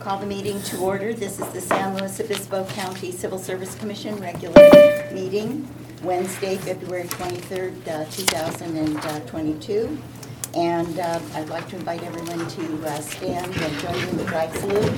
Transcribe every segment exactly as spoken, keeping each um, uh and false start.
call the meeting to order. This is the San Luis Obispo County Civil Service Commission regular meeting, Wednesday, February twenty-third, uh, two thousand twenty-two. And uh, I'd like to invite everyone to uh, stand and join me in the flag salute.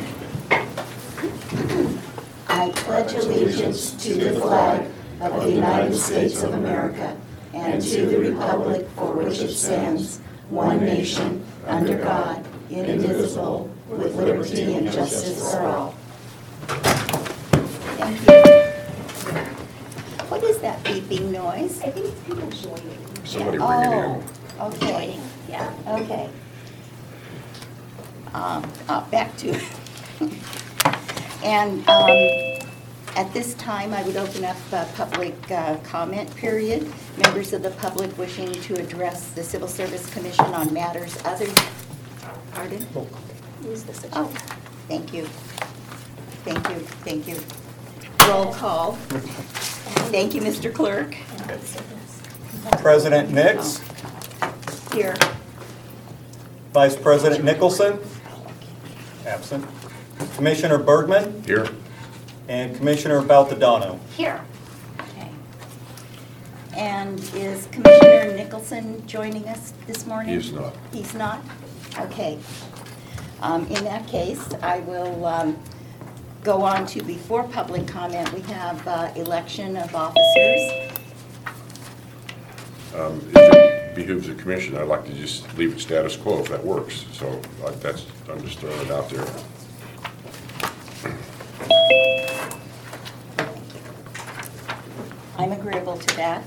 I pledge allegiance to the flag of the United States of America and to the republic for which it stands, one nation, under God, indivisible, with liberty and justice for all. Thank you. What is that beeping noise? I think it's people joining. Somebody bring it in. Oh, okay. Yeah. Okay. Um, uh, back to, and um, at this time, I would open up a public uh, comment period. Members of the public wishing to address the Civil Service Commission on matters other, pardon? Use this agenda. Oh, thank you. Thank you, thank you. Roll call. Thank you, Mister Clerk. President Nix, Here. Vice President Nicholson, absent. Commissioner Bergman, Here? and Commissioner Baltodano. Here. Okay. And is Commissioner Nicholson joining us this morning? He is not. He's not? Okay. Um, in that case, I will um, go on to, before public comment, we have uh, election of officers. Um, If it behooves the commission, I'd like to just leave it status quo if that works. So like that's, I'm just throwing it out there. I'm agreeable to that.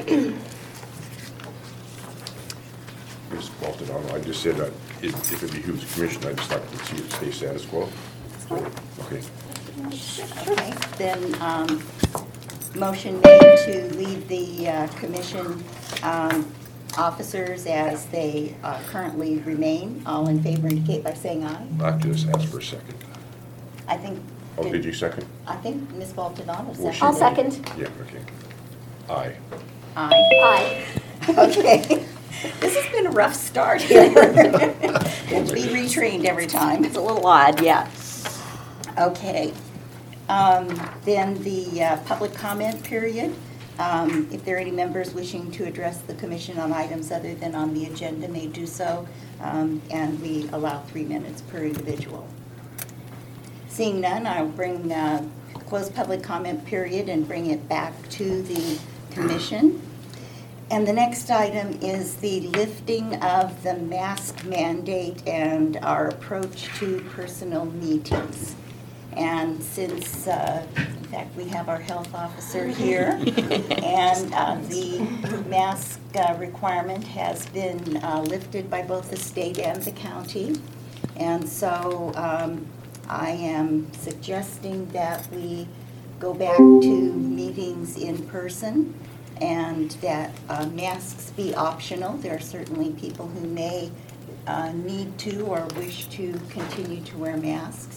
Miz Baltodano, I just said that if if it behooves the commission, I'd just like to see it stay status quo. Okay. Okay, then, um, motion made to leave the uh, commission um, officers as they uh, currently remain. All in favor indicate by saying aye. I have to just ask for a second. I think. Oh, did you second? I think Miz Baltodano Well, she seconded. I'll did. second. Yeah, okay. Aye. Aye. Aye. Okay. This has been a rough start here. Have to be retrained every time. It's a little odd, yeah. Okay. Um, Then the uh, public comment period. Um, If there are any members wishing to address the commission on items other than on the agenda, may do so. Um, And we allow three minutes per individual. Seeing none, I'll bring, uh, close public comment period and bring it back to the commission. And the next item is the lifting of the mask mandate and our approach to personal meetings. And since, uh, in fact, we have our health officer here, and uh, the mask uh, requirement has been uh, lifted by both the state and the county. And so um, I am suggesting that we go back to meetings in person and that uh, masks be optional. There are certainly people who may uh, need to or wish to continue to wear masks.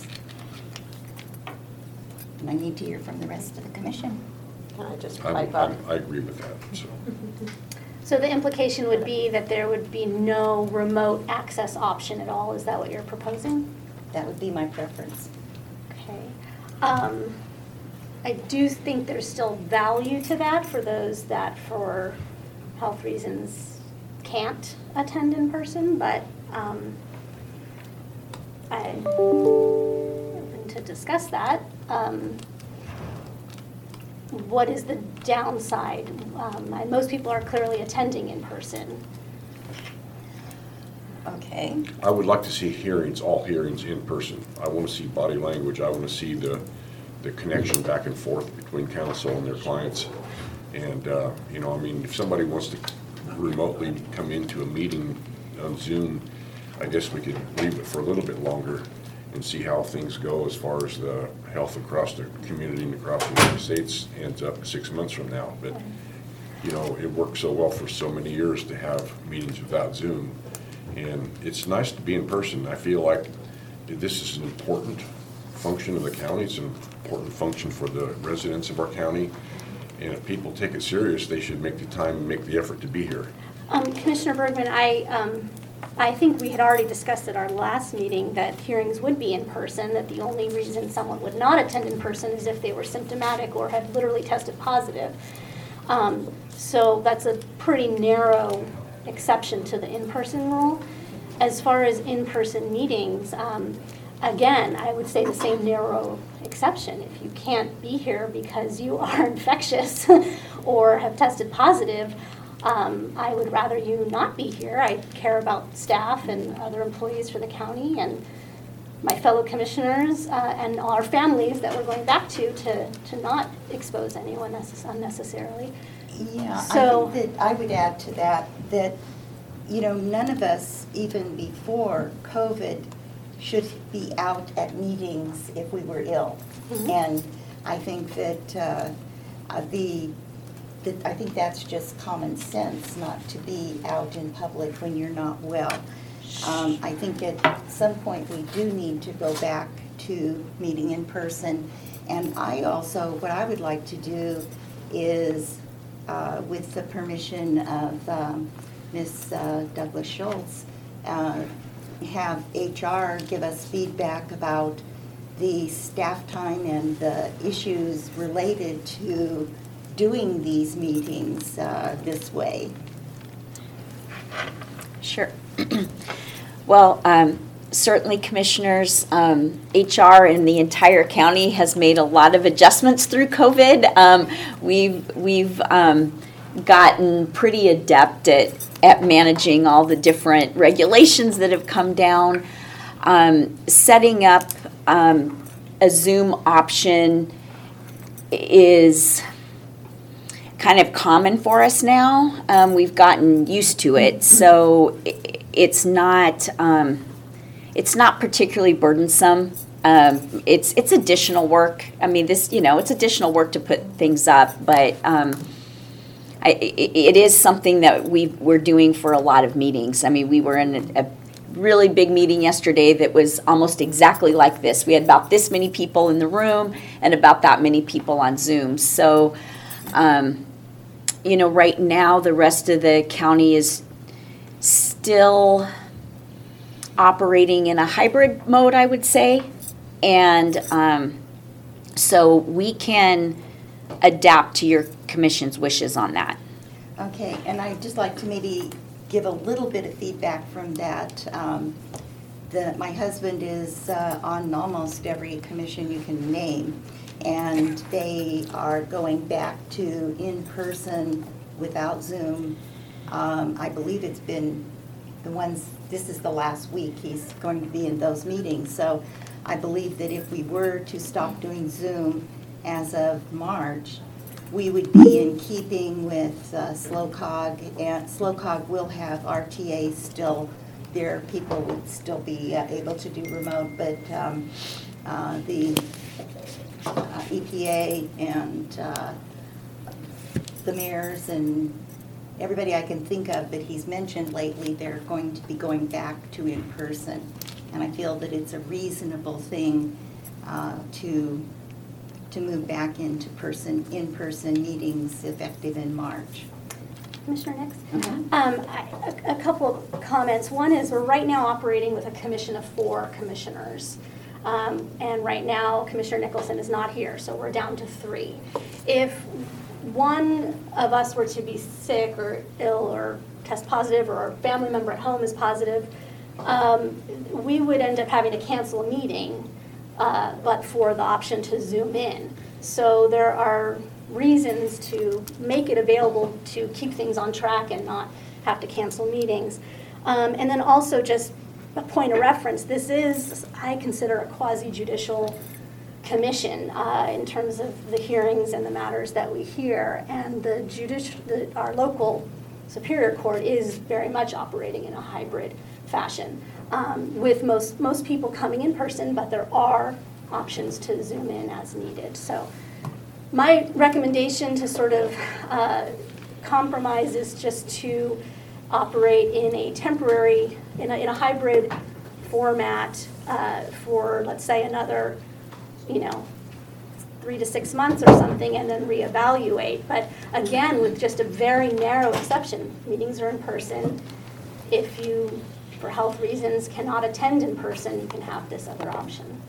And I need to hear from the rest of the commission. Can I just I'm- pipe up? I'm- I agree with that, so. So the implication would be that there would be no remote access option at all? Is that what you're proposing? That would be my preference. Okay. Um, I do think there's still value to that for those that, for health reasons, can't attend in person, but um, I'm open to discuss that. Um, What is the downside? Um, and most people are clearly attending in person. Okay. I would like to see hearings, all hearings in person. I want to see body language. I want to see the, the connection back and forth between counsel and their clients. And, uh, you know, I mean, if somebody wants to remotely come into a meeting on Zoom, I guess we could leave it for a little bit longer and see how things go as far as the health across the community and across the United States ends up six months from now. But, you know, it worked so well for so many years to have meetings without Zoom. And it's nice to be in person. I feel like this is an important function of the county. It's an important function for the residents of our county. And if people take it serious, they should make the time and make the effort to be here. Um, Commissioner Bergman, I um, I think we had already discussed at our last meeting that hearings would be in person, that the only reason someone would not attend in person is if they were symptomatic or had literally tested positive. Um, so that's a pretty narrow exception to the in-person rule. As far as in-person meetings, um, again, I would say the same narrow exception. If you can't be here because you are infectious or have tested positive, um, I would rather you not be here. I care about staff and other employees for the county and my fellow commissioners uh, and our families that we're going back to, to, to not expose anyone necess- unnecessarily. Yeah, So- I think that I would add to that, that, you know, none of us, even before COVID, should be out at meetings if we were ill. Mhm. And I think that uh, uh, the, that I think that's just common sense, not to be out in public when you're not well. Um, I think at some point we do need to go back to meeting in person. And I also, what I would like to do is, uh, with the permission of um, Miz uh, Douglas Schultz, uh, have H R give us feedback about the staff time and the issues related to doing these meetings uh, this way. Sure. Well, um, certainly, commissioners, um, H R in the entire county has made a lot of adjustments through COVID. Um, we've we've um, gotten pretty adept at at managing all the different regulations that have come down. Um, setting up um, a Zoom option is kind of common for us now. Um, we've gotten used to it, so it, it's not um, it's not particularly burdensome. Um, it's it's additional work. I mean, this you know it's additional work to put things up, but um, I, it, it is something that we we're doing for a lot of meetings. I mean, we were in a, a really big meeting yesterday that was almost exactly like this. We had about this many people in the room and about that many people on Zoom. So. Um, You know, right now, the rest of the county is still operating in a hybrid mode, I would say. And um, so we can adapt to your commission's wishes on that. Okay, and I'd just like to maybe give a little bit of feedback from that. Um, the, my husband is uh, on almost every commission you can name, and they are going back to in-person without Zoom. Um, I believe it's been the ones, this is the last week he's going to be in those meetings. So I believe that if we were to stop doing Zoom as of March, we would be in keeping with uh, SLOCOG, and SLOCOG will have R T A still. Their people would still be uh, able to do remote, but um, uh, the uh, E P A and uh, the mayors and everybody I can think of that he's mentioned lately, they're going to be going back to in-person. And I feel that it's a reasonable thing uh, to to move back into person, in-person meetings effective in March. Commissioner Nix? Mhm. Um, I- a, a couple of comments. One is we're right now operating with a commission of four commissioners. Um, and right now, Commissioner Nicholson is not here, so we're down to three. If one of us were to be sick or ill or test positive, or a family member at home is positive, um, we would end up having to cancel a meeting, uh, but for the option to Zoom in. So there are reasons to make it available to keep things on track and not have to cancel meetings. Um, and then also just a point of reference, this is, I consider, a quasi-judicial commission uh, in terms of the hearings and the matters that we hear. And the judicial, the, our local Superior Court is very much operating in a hybrid fashion, um, with most, most people coming in person, but there are options to Zoom in as needed. So my recommendation to sort of uh, compromise is just to operate in a temporary, in a, in a hybrid format uh, for, let's say, another, you know, three to six months or something, and then reevaluate. But again, with just a very narrow exception, meetings are in person. If you for health reasons cannot attend in person, you can have this other option.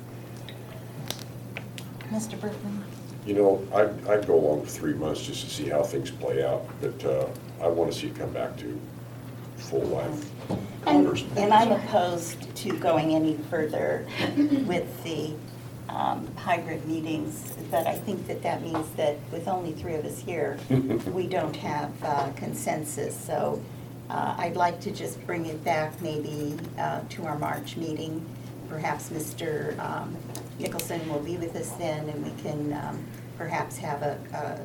Mister Bergman? You know, I'd, I'd go along for three months just to see how things play out, but uh, I want to see it come back to full life. And, person. and I'm opposed to going any further with the um, hybrid meetings, but I think that that means that with only three of us here, we don't have uh, consensus. So uh, I'd like to just bring it back maybe uh, to our March meeting. Perhaps Mister um, Nicholson will be with us then, and we can um, perhaps have a,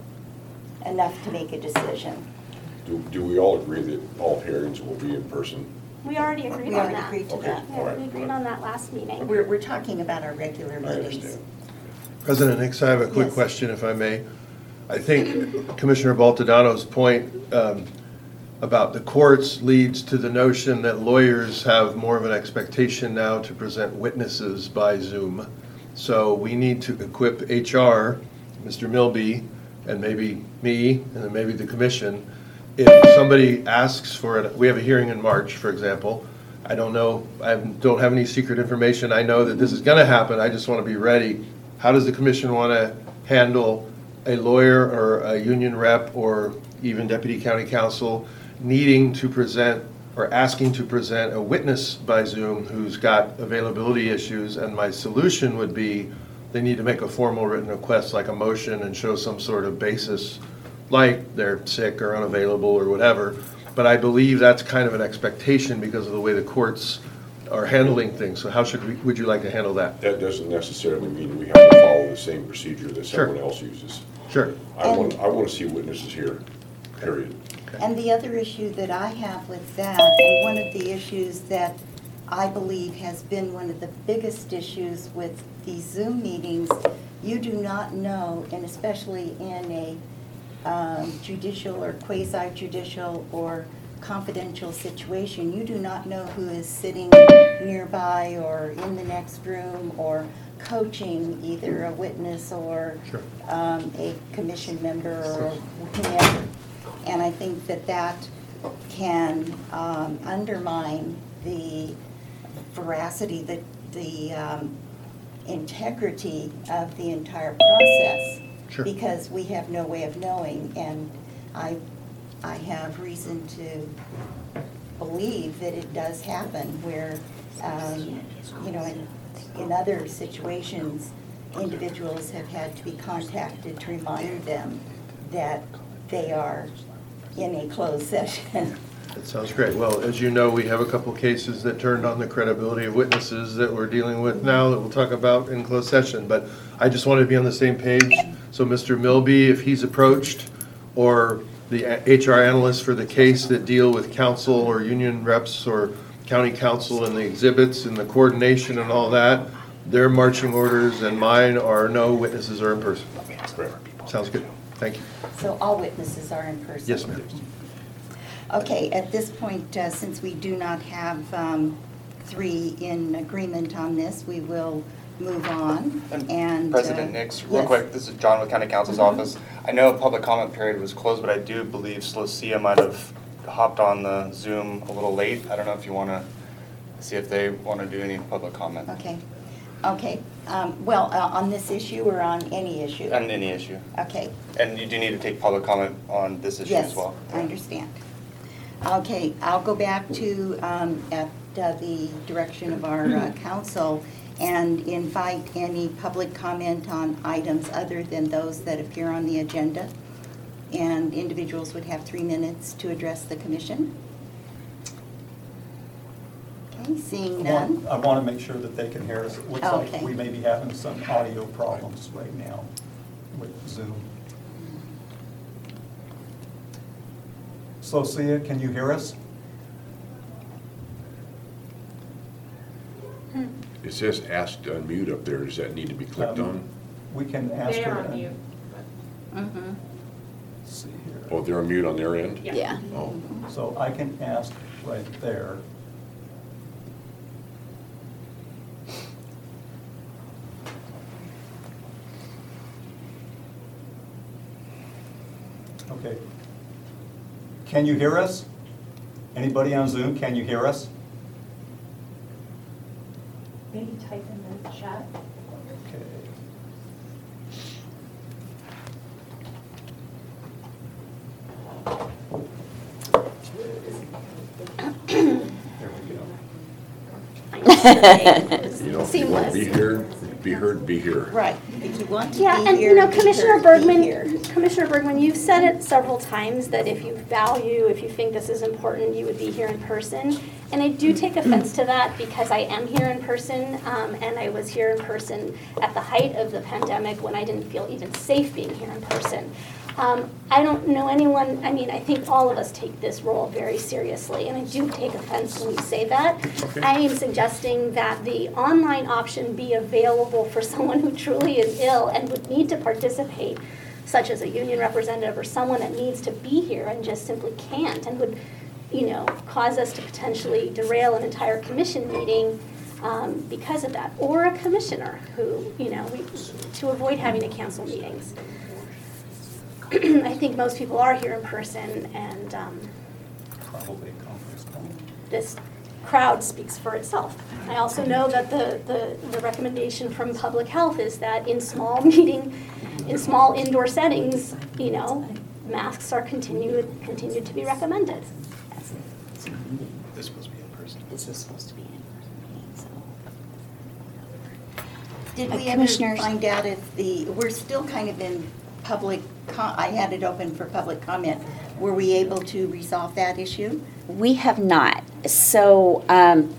a, enough to make a decision. Do, do we all agree that all hearings will be in person? We already agreed We on already that. agreed to Okay. that. Yeah, we agreed on that last meeting. We're, we're talking about our regular I meetings. understand. President Hicks, I have a quick Yes. question, if I may. I think Commissioner Baltodano's point um, about the courts leads to the notion that lawyers have more of an expectation now to present witnesses by Zoom. So we need to equip H R, Mister Milby, and maybe me, and then maybe the commission. If somebody asks for it, we have a hearing in March, for example. I don't know, I don't have any secret information. I know that this is going to happen. I just want to be ready. How does the commission want to handle a lawyer or a union rep or even deputy county counsel needing to present or asking to present a witness by Zoom who's got availability issues? And my solution would be they need to make a formal written request, like a motion, and show some sort of basis, like they're sick or unavailable or whatever. But I believe that's kind of an expectation because of the way the courts are handling things. So how should we, would you like to handle that? That doesn't necessarily mean we have to follow the same procedure that Sure. someone else uses. Sure. I want, I want to see witnesses here, period. And the other issue that I have with that, and one of the issues that I believe has been one of the biggest issues with these Zoom meetings, you do not know, and especially in a um, judicial or quasi-judicial or confidential situation, you do not know who is sitting nearby or in the next room or coaching either a witness or Sure. um, a commission member or whomever. And I think that that can um, undermine the veracity, the, the um, integrity of the entire process. Sure. Because we have no way of knowing, and I, I have reason to believe that it does happen where, um, you know, in, in other situations, individuals have had to be contacted to remind them that they are in a closed session. That sounds great. Well, as you know, we have a couple cases that turned on the credibility of witnesses that we're dealing with now that we'll talk about in closed session. But I just wanted to be on the same page. So Mister Milby, if he's approached, or the H R analyst for the case that deal with council or union reps or county council and the exhibits and the coordination and all that, their marching orders and mine are no witnesses are in person. Correct. Sounds good. Thank you. So all witnesses are in person? Yes, ma'am. Okay, at this point, uh, since we do not have um, three in agreement on this, we will move on and. President uh, Nix, real yes. quick, this is John with County Council's Mhm. office. I know a public comment period was closed, but I do believe Slocia might have hopped on the Zoom a little late. I don't know if you want to see if they want to do any public comment Okay, okay. Um, Well, uh, on this issue or on any issue? on any issue. Okay. And you do need to take public comment on this issue as well. Yes, I understand. Okay, I'll go back to, um, at uh, the direction of our uh, council and invite any public comment on items other than those that appear on the agenda. And individuals would have three minutes to address the commission. Okay, seeing I want- none. I want to make sure that they can hear us. It looks like Okay. we may be having some audio problems right now with Zoom. Slocia, can you hear us? It says ask to unmute up there. Does that need to be clicked Um, on? We can ask They her. are on to- mute. Mhm. Let's see here. Oh, they're on mute on their end? Yeah. Yeah. Oh, So I can ask right there. Okay. Can you hear us? Anybody on Zoom, can you hear us? Maybe type in the chat. Okay. There we go. You know, if you want to be Seamless. here, be heard, be here. Right, if you want to be Yeah, and you here, know, be Commissioner heard, be Bergman, here. Commissioner Bergman, you've said it several times that if you value, if you think this is important, you would be here in person. And I do take offense to that because I am here in person, um, and I was here in person at the height of the pandemic when I didn't feel even safe being here in person. Um, I don't know anyone, I mean, I think all of us take this role very seriously, and I do take offense when you say that. I am suggesting that the online option be available for someone who truly is ill and would need to participate, such as a union representative or someone that needs to be here and just simply can't, and would, you know, cause us to potentially derail an entire commission meeting um, because of that, or a commissioner who, you know, we, to avoid having to cancel meetings. I think most people are here in person, and um, Probably a conference call. this crowd speaks for itself. I also know that the, the, the recommendation from public health is that in small meeting, in small indoor settings, you know, masks are continued, continued to be recommended. This is supposed to be in person. This was supposed to be in person, so. Did Uh, we ever Commissioners? find out if the, we're still kind of in public, co- I had it open for public comment. Were we able to resolve that issue? We have not. So um,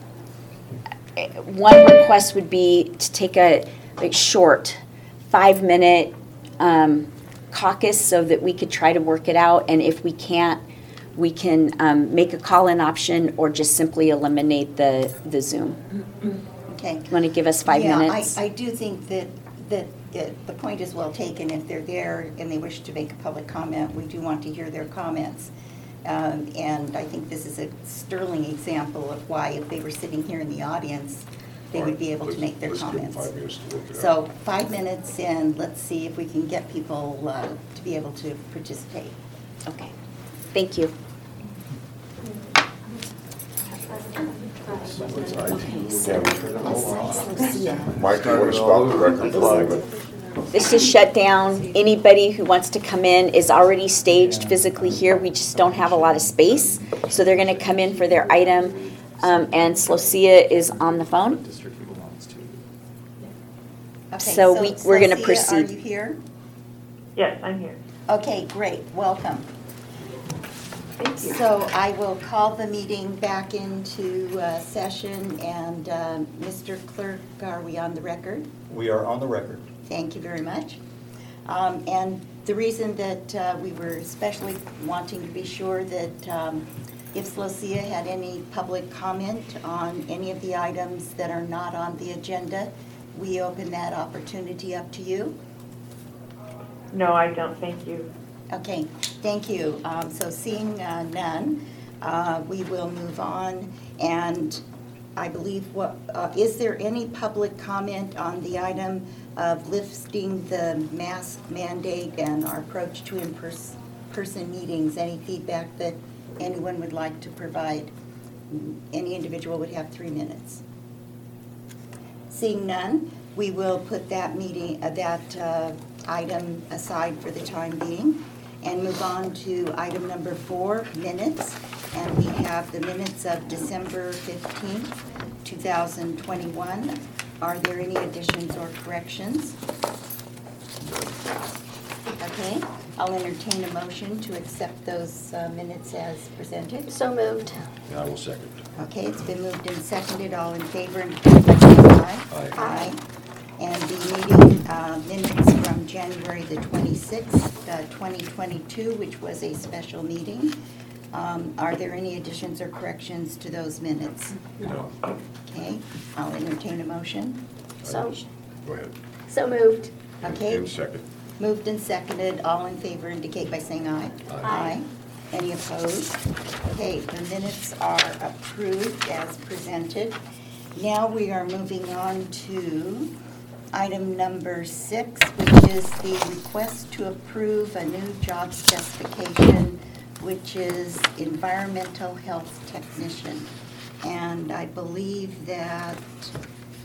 one request would be to take a like short five-minute um, caucus so that we could try to work it out. And if we can't, we can um, make a call-in option or just simply eliminate the, the Zoom. Okay. Want to give us five Yeah, minutes? I, I do think that, that it- the point is well taken. If they're there and they wish to make a public comment, we do want to hear their comments. Um, And I think this is a sterling example of why if they were sitting here in the audience, they would be able to Let's- make their let's give them comments. five minutes to work it out. So five minutes, and let's see if we can get people uh, to be able to participate. Okay. Thank you. Mike, you want to stop the record for a moment? This is shut down. Anybody who wants to come in is already staged physically here. We just don't have a lot of space. So they're going to come in for their item. Um, and Slocia is on the phone. Okay, So we- we're gonna Slocia, proceed. Are you here? Yes, I'm here. Okay, great, welcome. So I will call the meeting back into uh, session, and uh, Mister Clerk, are we on the record? We are on the record. Thank you very much. Um, And the reason that uh, we were especially wanting to be sure that um, if Slocia had any public comment on any of the items that are not on the agenda, we open that opportunity up to you. No, I don't, thank you. Okay, thank you. Um, So seeing uh, none, uh, we will move on. And I believe, what uh, is there any public comment on the item of lifting the mask mandate and our approach to in-person meetings? Any feedback that anyone would like to provide? Any individual would have three minutes. Seeing none, we will put that meeting, uh, that uh, item aside for the time being and move on to item number four, minutes. And we have the minutes of December fifteenth, two thousand twenty-one. Are there any additions or corrections? Okay, I'll entertain a motion to accept those uh, minutes as presented. So moved. And I will second. Okay, it's been moved and seconded. All in favor, indicate by saying aye. Aye. Aye. And the meeting uh, minutes from January the twenty-sixth, uh, twenty twenty-two, which was a special meeting. Um, Are there any additions or corrections to those minutes? No. Okay, I'll entertain a motion. So, Go ahead. so moved. Okay, And second. moved and seconded. All in favor indicate by saying aye. Aye. Any opposed? Okay, the minutes are approved as presented. Now we are moving on to item number six, which is the request to approve a new job specification, which is environmental health technician. And I believe that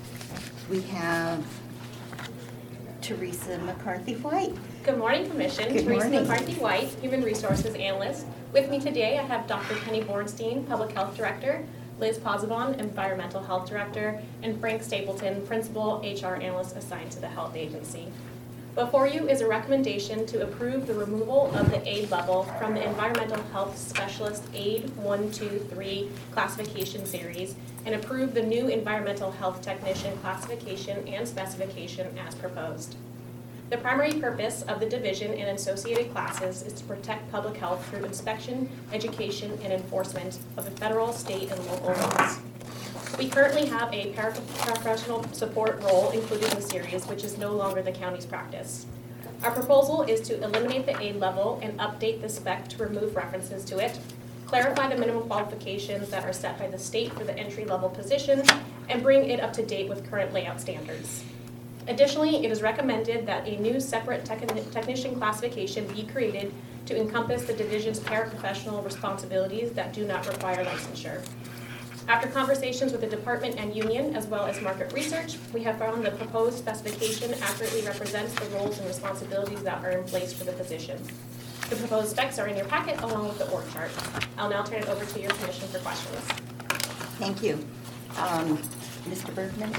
we have Teresa McCarthy-White. Good morning, Commission. Good Teresa morning. McCarthy-White, Human Resources Analyst. With me today, I have Doctor Penny Bornstein, Public Health Director, Liz Posabon, Environmental Health Director, and Frank Stapleton, Principal H R Analyst assigned to the Health Agency. Before you is a recommendation to approve the removal of the aid level from the Environmental Health Specialist Aid one two three classification series and approve the new Environmental Health Technician classification and specification as proposed. The primary purpose of the division and associated classes is to protect public health through inspection, education, and enforcement of the federal, state, and local laws. We currently have a paraprofessional support role included in the series, which is no longer the county's practice. Our proposal is to eliminate the aid level and update the spec to remove references to it, clarify the minimum qualifications that are set by the state for the entry-level position, and bring it up to date with current layout standards. Additionally, it is recommended that a new separate techni- technician classification be created to encompass the division's paraprofessional responsibilities that do not require licensure. After conversations with the department and union, as well as market research, we have found the proposed specification accurately represents the roles and responsibilities that are in place for the position. The proposed specs are in your packet along with the org chart. I'll now turn it over to your commission for questions. Thank you. Um, Mister Bergman?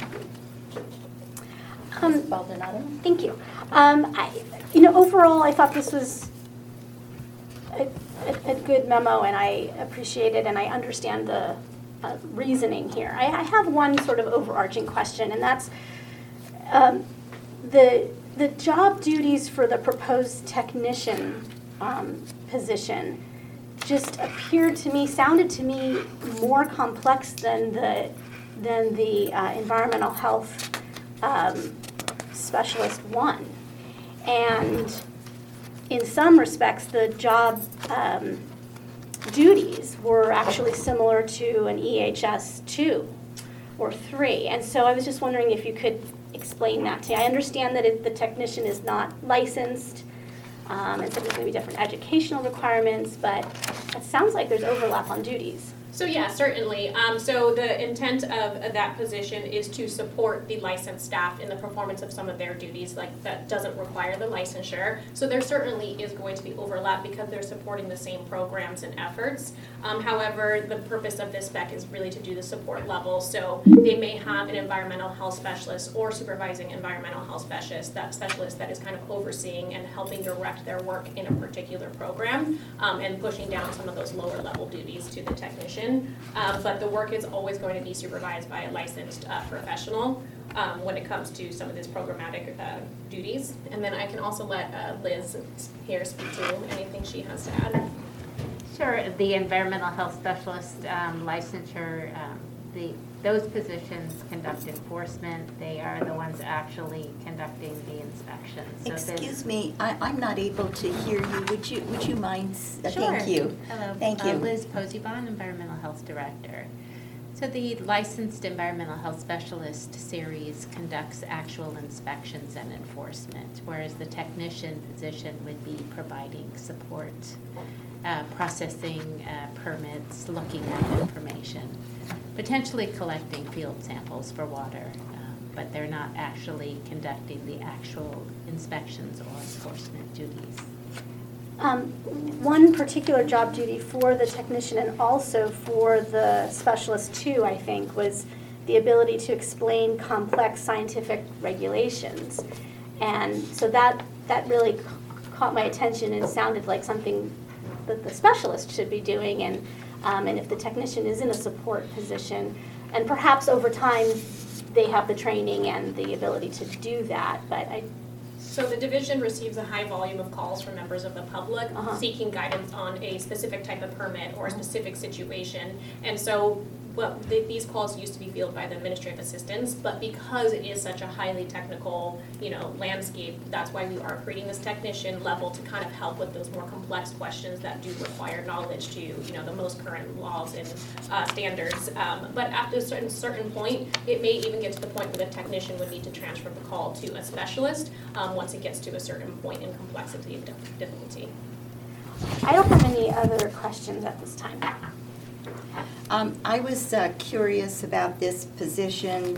Um, Miz Baldonado? Thank you. Um, I, you know, overall, I thought this was a, a, a good memo, and I appreciate it, and I understand the uh, reasoning here. I, I have one sort of overarching question, and that's um, the the job duties for the proposed technician um, position just appeared to me, sounded to me more complex than the than the uh, environmental health um, specialist one. And in some respects, the job um, duties were actually similar to an E H S two or three. And so I was just wondering if you could explain that to me. I understand that it, the technician is not licensed, um, and so there's going to be different educational requirements, but it sounds like there's overlap on duties. So yeah, certainly. Um, so the intent of, of that position is to support the licensed staff in the performance of some of their duties, like that doesn't require the licensure. So there certainly is going to be overlap because they're supporting the same programs and efforts. Um, however, the purpose of this spec is really to do the support level. So they may have an environmental health specialist or supervising environmental health specialist, that specialist that is kind of overseeing and helping direct their work in a particular program, um, and pushing down some of those lower level duties to the technician. Um, but the work is always going to be supervised by a licensed uh, professional um, when it comes to some of these programmatic uh, duties. And then I can also let uh, Liz here speak to anything she has to add. Sure. The environmental health specialist um, licensure, um, the those positions conduct enforcement. They are the ones actually conducting the inspections. So Excuse me, I, I'm not able to hear you. Would you, would you mind? s- uh, Sure. Thank you. Hello. Thank Uh, you. Liz Posibon, Environmental Health Director. So the licensed environmental health specialist series conducts actual inspections and enforcement, whereas the technician position would be providing support, uh, processing uh, permits, looking at information, potentially collecting field samples for water, um, but they're not actually conducting the actual inspections or enforcement duties. Um, one particular job duty for the technician and also for the specialist too, I think, was the ability to explain complex scientific regulations. And so that, that really caught my attention and sounded like something that the specialist should be doing. And, um, and if the technician is in a support position, and perhaps over time they have the training and the ability to do that, but I So the division receives a high volume of calls from members of the public Uh-huh. seeking guidance on a specific type of permit or a specific situation. And so what the, these calls used to be fielded by the administrative assistants, but because it is such a highly technical, you know, landscape, that's why we are creating this technician level to kind of help with those more complex questions that do require knowledge to, you know, the most current laws and uh, standards. Um, but at a certain certain point, it may even get to the point where the technician would need to transfer the call to a specialist um, once it gets to a certain point in complexity and dif- difficulty. I don't have any other questions at this time. Um, I was uh, curious about this position.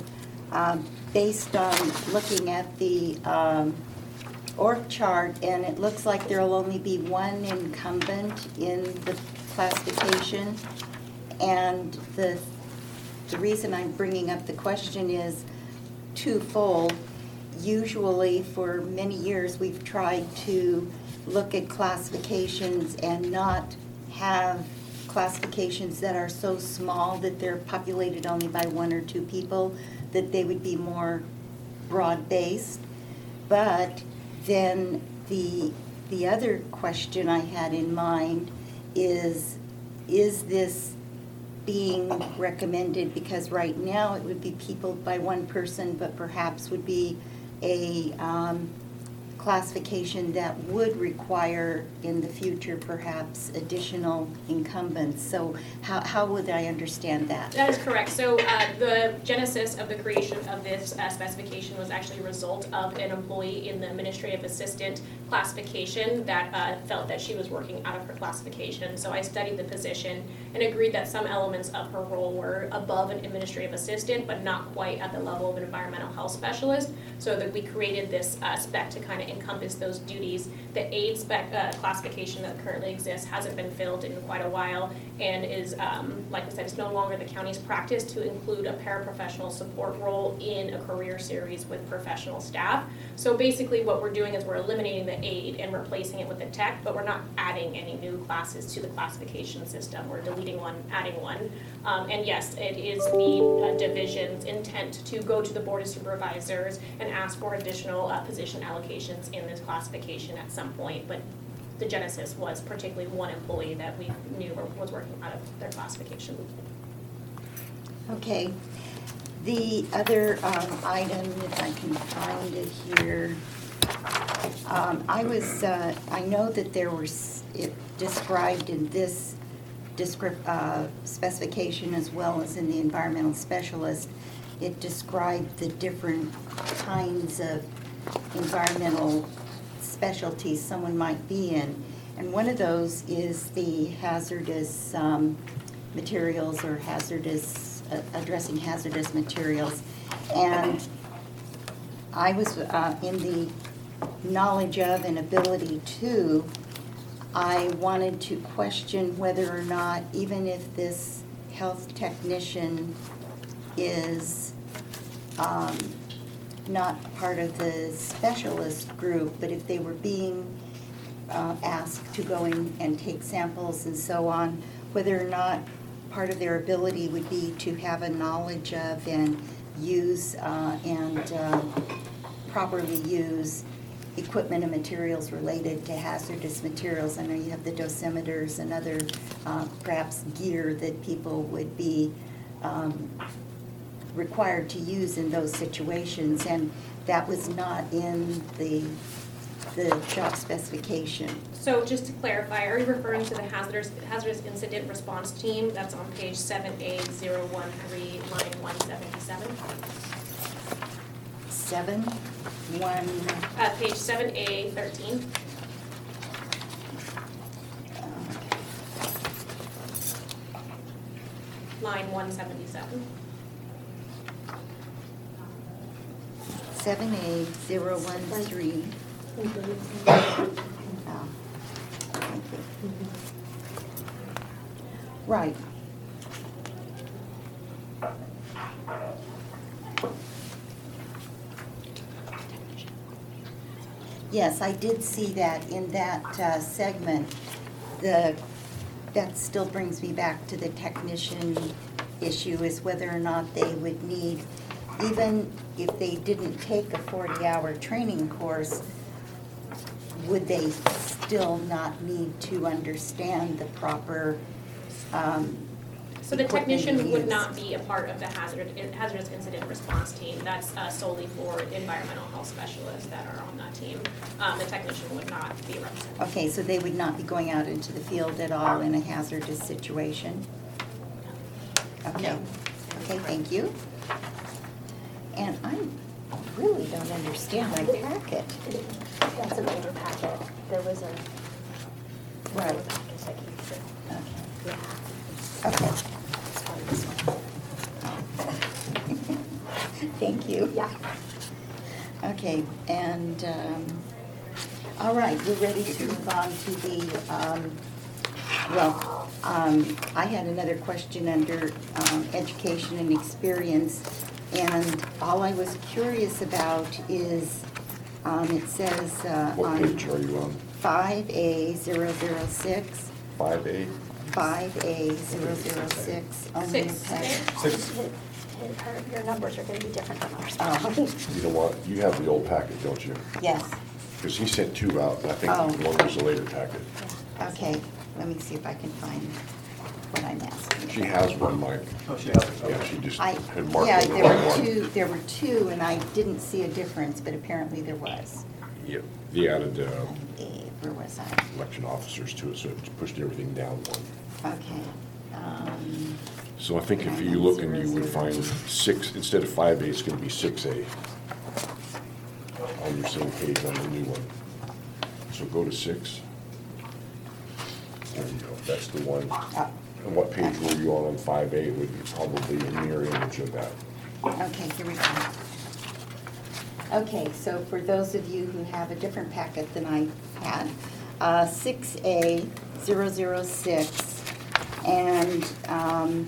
um, based on looking at the um, org chart, and it looks like there'll only be one incumbent in the classification. And the, the reason I'm bringing up the question is twofold. Usually, for many years, we've tried to look at classifications and not have classifications that are so small that they're populated only by one or two people, that they would be more broad-based. But then the, the other question I had in mind is, is this being recommended? Because right now it would be people by one person, but perhaps would be a um, classification that would require in the future perhaps additional incumbents. So how, how would I understand that? That is correct. So uh, the genesis of the creation of this uh, specification was actually a result of an employee in the administrative assistant classification that uh, felt that she was working out of her classification. So I studied the position and agreed that some elements of her role were above an administrative assistant, but not quite at the level of an environmental health specialist. So that we created this uh, spec to kind of encompass those duties. The aide spec uh, classification that currently exists hasn't been filled in quite a while, and is, um, like I said, it's no longer the county's practice to include a paraprofessional support role in a career series with professional staff. So basically what we're doing is we're eliminating the aide and replacing it with a tech, but we're not adding any new classes to the classification system. We're deleting one, adding one. Um, and yes, it is the uh, division's intent to go to the Board of Supervisors and ask for additional uh, position allocations in this classification at some point, but the genesis was particularly one employee that we knew was working out of their classification. Okay. The other um, item, if I can find it here, um, I was, uh, I know that there was, it described in this descript, uh, specification as well as in the environmental specialist, it described the different kinds of environmental specialties someone might be in. And one of those is the hazardous um, materials or hazardous, uh, addressing hazardous materials. And I was uh, in the knowledge of and ability to, I wanted to question whether or not, even if this health technician is um, not part of the specialist group, but if they were being uh, asked to go in and take samples and so on, whether or not part of their ability would be to have a knowledge of and use uh, and uh, properly use equipment and materials related to hazardous materials. I know you have the dosimeters and other uh, perhaps gear that people would be um, required to use in those situations, and that was not in the the job specification. So just to clarify, are you referring to the hazardous hazardous incident response team? That's on page seven A zero one three, line one seventy-seven. Seven, one. Uh, page seven A thirteen. Line one seventy-seven. Seven A zero one three. Oh, thank you. Right. Yes, I did see that in that uh, segment. The, that still brings me back to the technician issue, is whether or not they would need, even if they didn't take a forty-hour training course, would they still not need to understand the proper um, So the equipment technician would used? not be a part of the hazard, hazardous incident response team. That's uh, solely for environmental health specialists that are on that team. Um, the technician would not be represented. Okay, so they would not be going out into the field at all in a hazardous situation? Okay, okay, thank you. And I really don't understand my packet. That's an older packet. There was a, Right. packet that came through. Okay. Yeah. Okay. It's probably this one. thank you. Yeah. Okay, and, um, all right, we're ready to move on to the, um, well, um, I had another question under um, education and experience, and all I was curious about is, um, it says uh, What on page are you on? five A zero zero six, Five A? five A zero zero six, only a Six. pet. Six. Hit- hit her- Your numbers are going to be different than ours. Oh, You know what? You have the old packet, don't you? yes, Because he sent two out, and I think Oh. one was a later packet. okay, let me see if I can find what I'm asking. She has one, Mike. Oh, she has it, Yeah, okay. she just I, had marked yeah, on the there wrong were one. two, there were two, and I didn't see a difference, but apparently there was. Yeah, they added uh, Eh, Where was I? election officers to it, so it pushed everything down one. Okay. um, So I think if you look and you would find six, instead of five A, it's gonna be six A on your same page on the new one. So go to six. There you go, that's the one. oh, And what page were you on on five A? It would be probably a mirror image of that. Okay, here we go. Okay, so for those of you who have a different packet than I had, uh, six A zero zero six, and um,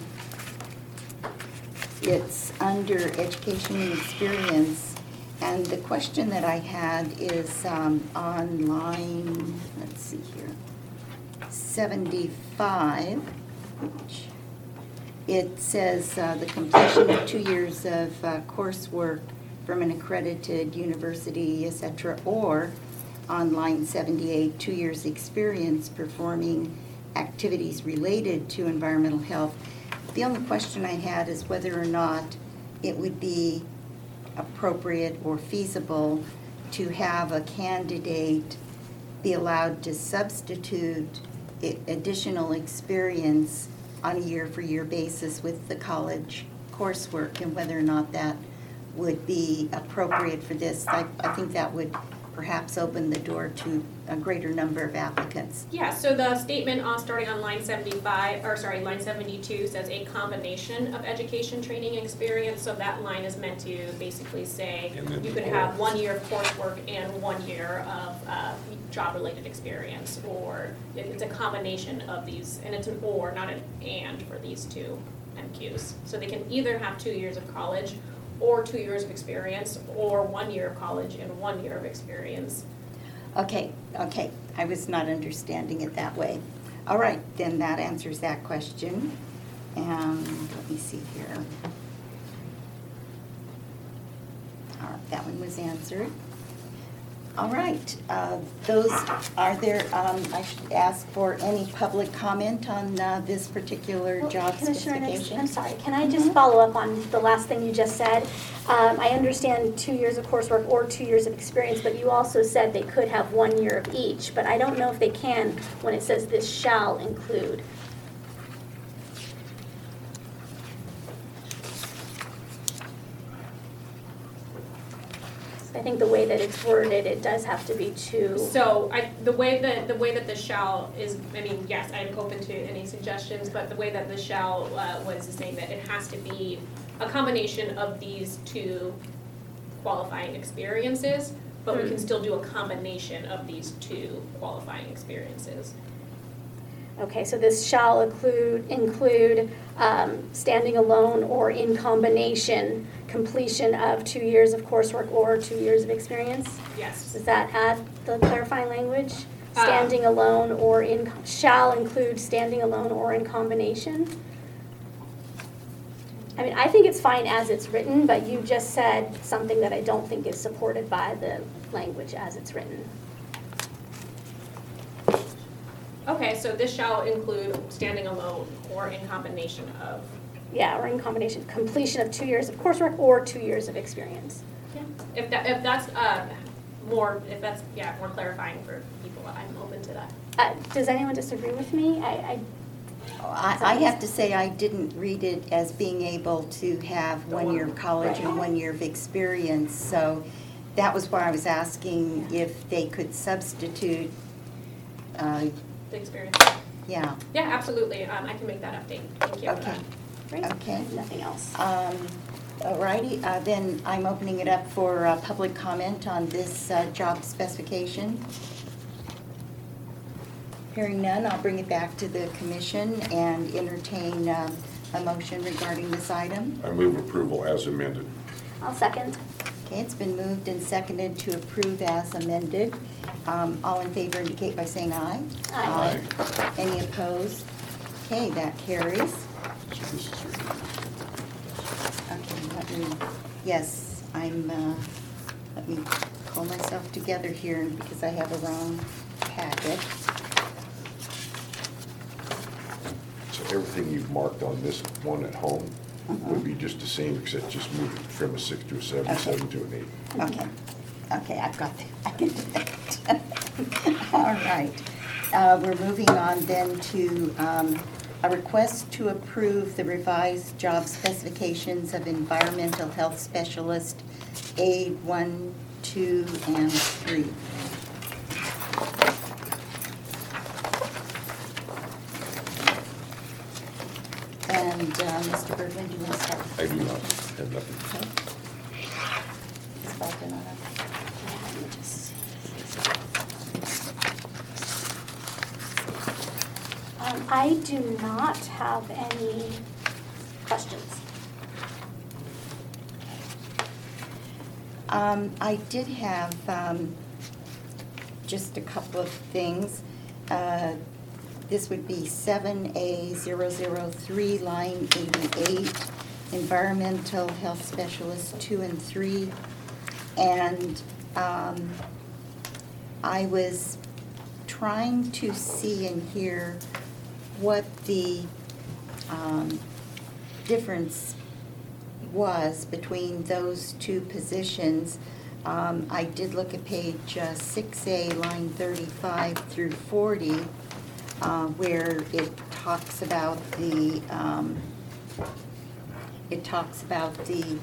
it's under education and experience. And the question that I had is um, on line, let's see here, seventy-five, which it says uh, the completion of two years of uh, coursework from an accredited university, et cetera, or on line seventy-eight, two years experience performing activities related to environmental health. The only question I had is whether or not it would be appropriate or feasible to have a candidate be allowed to substitute i- additional experience on a year-for-year basis with the college coursework, and whether or not that would be appropriate for this. I, I think that would perhaps open the door to a greater number of applicants. Yeah, so the statement on, starting on line seventy-five, or sorry, line seventy-two says a combination of education, training, and experience. So that line is meant to basically say And then you could or. have one year of coursework and one year of uh, job-related experience, or it- it's a combination of these, and it's an or, not an and for these two M Qs. So they can either have two years of college, or two years of experience, or one year of college and one year of experience. Okay, okay, I was not understanding it that way. All right, then that answers that question. And let me see here. All right, that one was answered. All right, uh, those, are there, um, I should ask for any public comment on uh, this particular Well, job Commissioner Nix, specification? I'm sorry, can I just follow up on the last thing you just said? Um, I understand two years of coursework or two years of experience, but you also said they could have one year of each, but I don't know if they can when it says this shall include. I think the way that it's worded, it does have to be two. So I, the way that, the way that the shall is, I mean, yes, I'm open to any suggestions, but the way that the shall uh, was saying that it has to be a combination of these two qualifying experiences, but we can still do a combination of these two qualifying experiences. Okay, so this shall include, include um, standing alone or in combination, completion of two years of coursework or two years of experience? Yes. Does that add the clarifying language? Uh, Standing alone or in, shall include standing alone or in combination? I mean, I think it's fine as it's written, but you just said something that I don't think is supported by the language as it's written. Okay, so this shall include standing alone or in combination of. Yeah, or in combination, completion of two years of coursework or two years of experience. Yeah. If that, if that's uh, more, if that's, yeah, more clarifying for people, I'm open to that. Uh, Does anyone disagree with me? I, I I, I have to say, I didn't read it as being able to have one year of college and one year of experience, so that was why I was asking if they could substitute, uh, The experience. yeah, Yeah, absolutely. Um, I can make that update. Thank you. for okay, that. Great. okay. Nothing else. Um, All righty, uh, then I'm opening it up for uh, public comment on this uh, job specification. Hearing none, I'll bring it back to the commission and entertain um, a motion regarding this item. I move approval as amended. I'll second. Okay, it's been moved and seconded to approve as amended. Um, All in favor indicate by saying aye. Aye. Aye. Any opposed? Okay, that carries. So this is your- Okay, let me, yes, I'm, uh, let me pull myself together here because I have a wrong packet. So everything you've marked on this one at home would be just the same, except just move it from a six to a seven, Okay. seven to an eight. Okay, okay, I've got that, I can do that. All right. Uh, We're moving on then to um, a request to approve the revised job specifications of environmental health specialist A one, two, and three. And uh, Mister Bergman, do you want to start? I do not have nothing. Okay. Is Bolton on it? Let me just- Um, I do not have any questions. Um, I did have, um, just a couple of things. Uh, this would be seven A zero zero three, line eighty-eight, environmental health specialist two and three. And, um, I was trying to see and hear what the, um, difference was between those two positions. Um, I did look at page uh, six A, line thirty-five through forty, uh, where it talks about the, um, it talks about the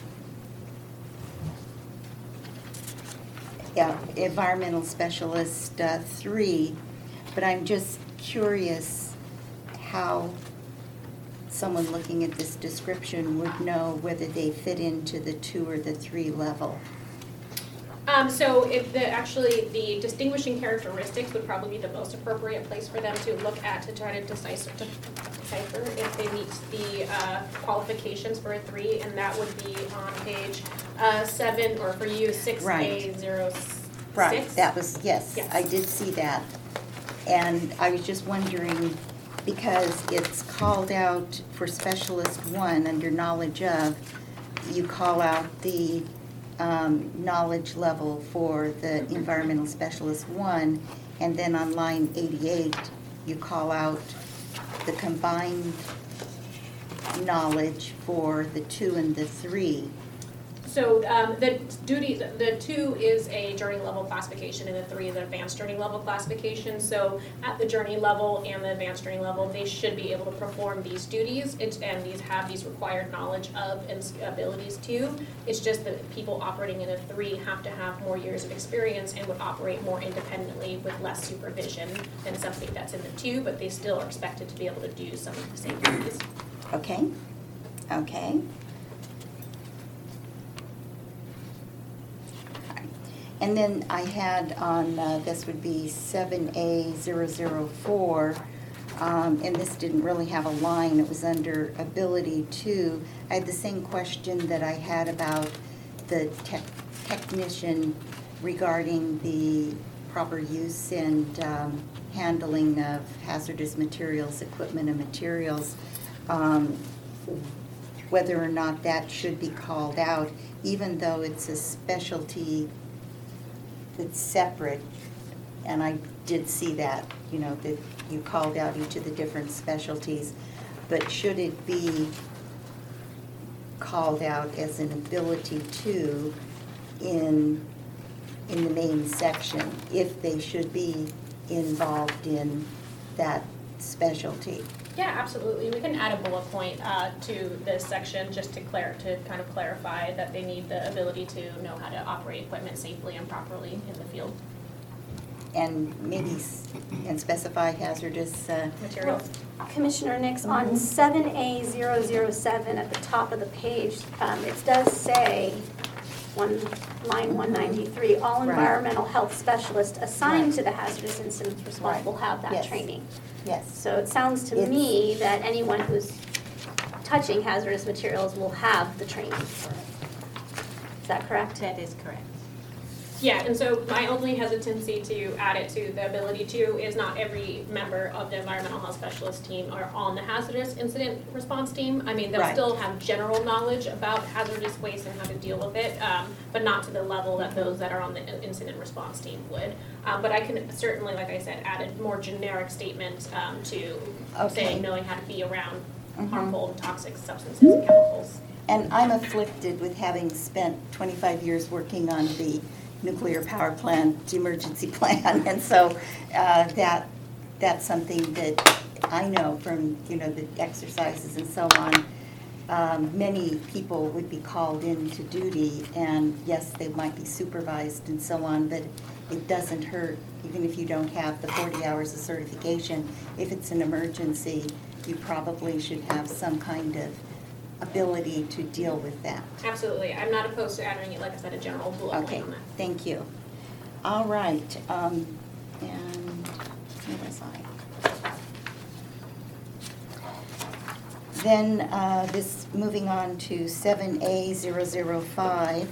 yeah, environmental specialist uh, three, but I'm just curious how someone looking at this description would know whether they fit into the two or the three level. Um, so if the, actually, the distinguishing characteristics would probably be the most appropriate place for them to look at to try to decipher, to decipher if they meet the, uh, qualifications for a three, and that would be on page, uh, seven, or for you, six A Right. zero six. Right, that was, yes, Yes. I did see that. And I was just wondering, because it's called out for specialist one under knowledge of, you call out the um, knowledge level for the environmental specialist one, and then on line eighty-eight, you call out the combined knowledge for the two and the three. So um, the duty, the two is a journey level classification, and the three is an advanced journey level classification. So at the journey level and the advanced journey level, they should be able to perform these duties it's, and these have these required knowledge of and abilities to. It's just that people operating in a three have to have more years of experience and would operate more independently with less supervision than something that's in the two, but they still are expected to be able to do some of the same duties. Okay, okay. And then I had on, uh, this would be seven A zero zero four, um, and this didn't really have a line, it was under ability to. I had the same question that I had about the tech technician regarding the proper use and um, handling of hazardous materials, equipment and materials, um, whether or not that should be called out, even though it's a specialty it's separate, and I did see that, you know, that you called out each of the different specialties, but should it be called out as an ability to in, in the main section, if they should be involved in that specialty? Yeah, absolutely. We can add a bullet point uh, to this section just to clar- to kind of clarify that they need the ability to know how to operate equipment safely and properly in the field. and maybe, s- and specify hazardous, uh, Materials. Commissioner Nix, on seven A zero zero seven at the top of the page, um, it does say, one, line one ninety-three, all Right. environmental health specialists assigned Right. to the hazardous incidents response Right. will have that Yes. training. yes. So it sounds to It's- me that anyone who's touching hazardous materials will have the training for it. Is that correct? That is correct. Yeah, and so my only hesitancy to add it to the ability to is not every member of the environmental health specialist team are on the hazardous incident response team. I mean, they'll Right. still have general knowledge about hazardous waste and how to deal with it, um, but not to the level that those that are on the in- incident response team would. Um, but I can certainly, like I said, add a more generic statement, um, to Okay. saying knowing how to be around Mhm. harmful and toxic substances and chemicals. And I'm afflicted with having spent twenty-five years working on the nuclear power plant emergency plan. And so uh, that, that's something that I know from, you know, the exercises and so on. Um, Many people would be called into duty, and yes, they might be supervised and so on, but it doesn't hurt, even if you don't have the forty hours of certification. If it's an emergency, you probably should have some kind of ability to deal with that. Absolutely, I'm not opposed to adding, like I said, a general bullet Okay, point on that. thank you. All right, um, and where was I? Then, uh, this, moving on to seven A zero zero five.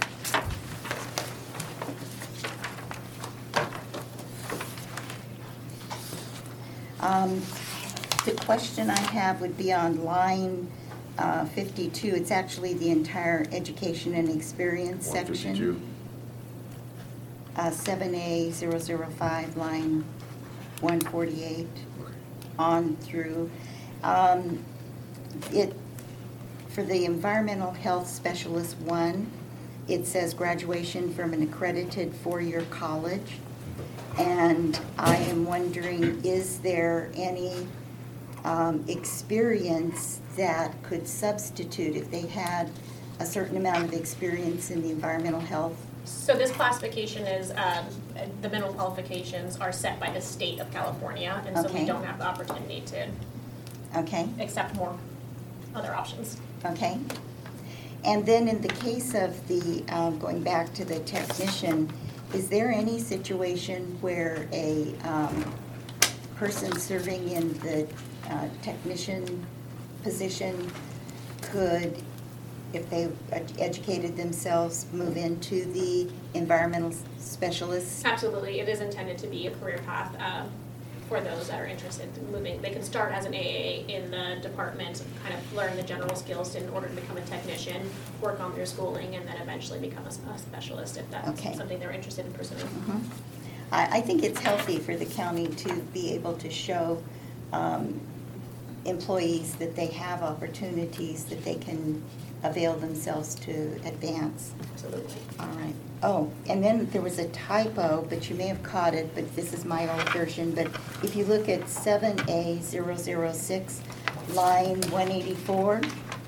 Um, the question I have would be on line, uh, fifty-two. It's actually the entire education and experience one section. fifty-two. Uh, seven A zero zero five, line one forty-eight, on through. Um, It, for the environmental health specialist one, it says graduation from an accredited four-year college. And I am wondering, is there any um, experience that could substitute if they had a certain amount of experience in the environmental health? So this classification is, um, the minimum qualifications are set by the state of California, and so we Okay. don't have the opportunity to Okay? accept more other options. Okay. And then in the case of the, um, going back to the technician, is there any situation where a um, person serving in the uh, technician position could, if they ed- educated themselves, move into the environmental specialist? Absolutely, it is intended to be a career path uh, for those that are interested in moving. They can start as an A A in the department, kind of learn the general skills in order to become a technician, work on their schooling, and then eventually become a s- a specialist if that's Okay. something they're interested in pursuing. Mhm. I, I think it's healthy for the county to be able to show um, employees that they have opportunities that they can avail themselves to advance. Absolutely. All right. Oh, and then there was a typo, but you may have caught it, but this is my old version. But if you look at seven A zero zero six, line one eighty-four,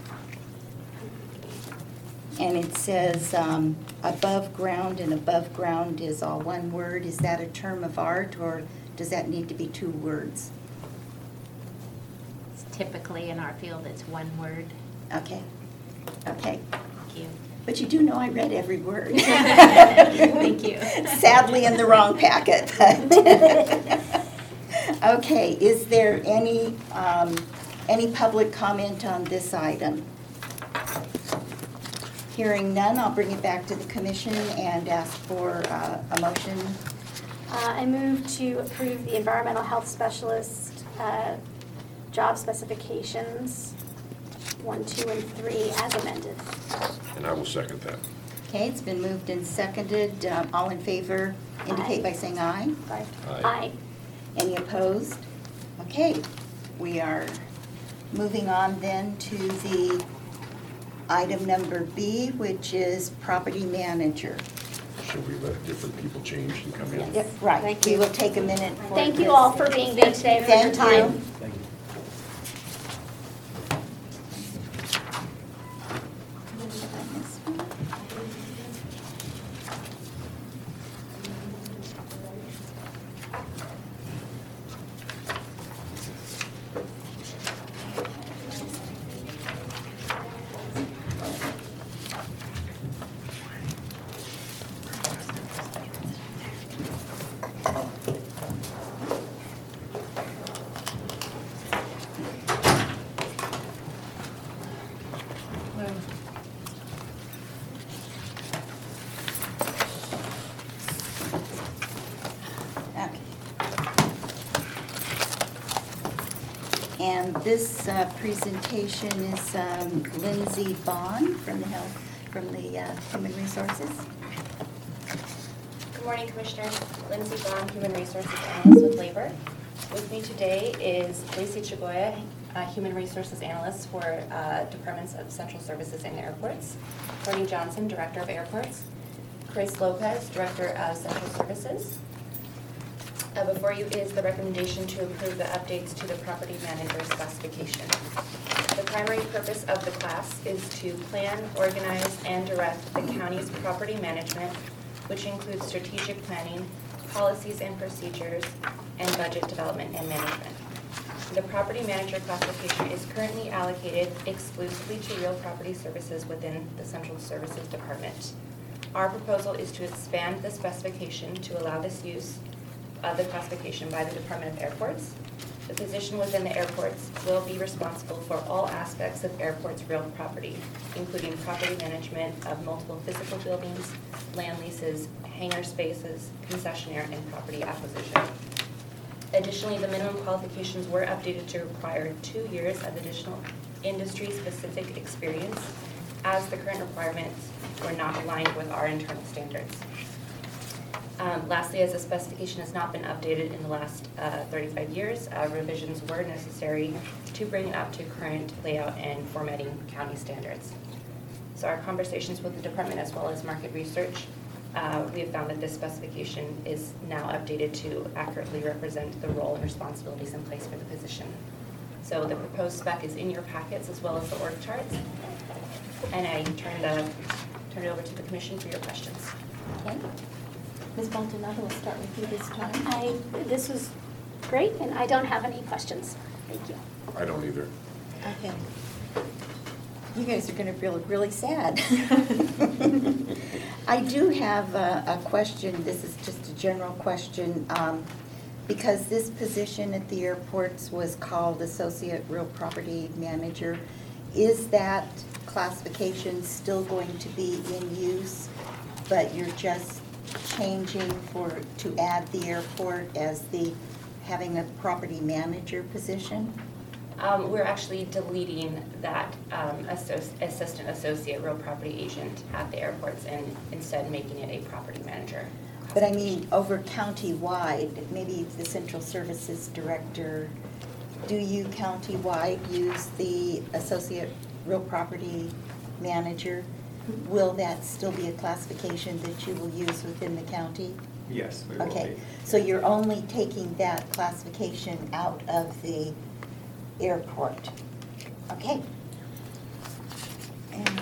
and it says um, above ground, and above ground is all one word. Is that a term of art, or does that need to be two words? Typically in our field, it's one word. Okay. Okay. Thank you. But you do know I read every word. Thank you. Sadly in the wrong packet, but. Okay, is there any, um, any public comment on this item? Hearing none, I'll bring it back to the commission and ask for uh, a motion. Uh, I move to approve the environmental health specialist uh, job specifications, one, two, and three as amended. And I will second that. Okay, it's been moved and seconded. Um, All in favor indicate by saying aye. Aye. Aye. Any opposed? Okay, we are moving on then to the item number B, which is property manager. Should we let different people change and come in? Yep, right. Thank We you. will take a minute for Thank you this. all for being here today, for your Thank time. you. And this uh, presentation is um, Lindsay Bond from the Health, from the uh, Human Resources. Good morning, Commissioners. Lindsay Bond, Human Resources Analyst with Labor. With me today is Lacey Chagoya, uh, Human Resources Analyst for uh, Departments of Central Services and Airports, Courtney Johnson, Director of Airports, Chris Lopez, Director of Central Services. Uh, before you is the recommendation to approve the updates to the property manager specification. The primary purpose of the class is to plan, organize, and direct the county's property management, which includes strategic planning, policies and procedures, and budget development and management. The property manager classification is currently allocated exclusively to real property services within the Central Services Department. Our proposal is to expand the specification to allow this use of the classification by the Department of Airports. The position within the airports will be responsible for all aspects of airports' real property, including property management of multiple physical buildings, land leases, hangar spaces, concessionaire, and property acquisition. Additionally, the minimum qualifications were updated to require two years of additional industry-specific experience, as the current requirements were not aligned with our internal standards. Um, lastly, as the specification has not been updated in the last uh, thirty-five years, uh, revisions were necessary to bring it up to current layout and formatting county standards. So our conversations with the department as well as market research, uh, we have found that this specification is now updated to accurately represent the role and responsibilities in place for the position. So the proposed spec is in your packets as well as the org charts. And I turn, the, turn it over to the commission for your questions. Okay. Miz Maldonado, we'll start with you this time. I, this was great, and I don't have any questions. Thank you. I don't either. Okay. You guys are going to feel really sad. I do have a, a question. This is just a general question. Um, because this position at the airports was called Associate Real Property Manager, is that classification still going to be in use, but you're just changing for, to add the airport as the, having a property manager position? Um, we're actually deleting that um, associ- assistant associate real property agent at the airports and instead making it a property manager. But I mean, over county-wide, maybe the Central Services Director, do you county-wide use the associate real property manager? Will that still be a classification that you will use within the county? Yes, we will Okay, be. so you're only taking that classification out of the airport. Okay. And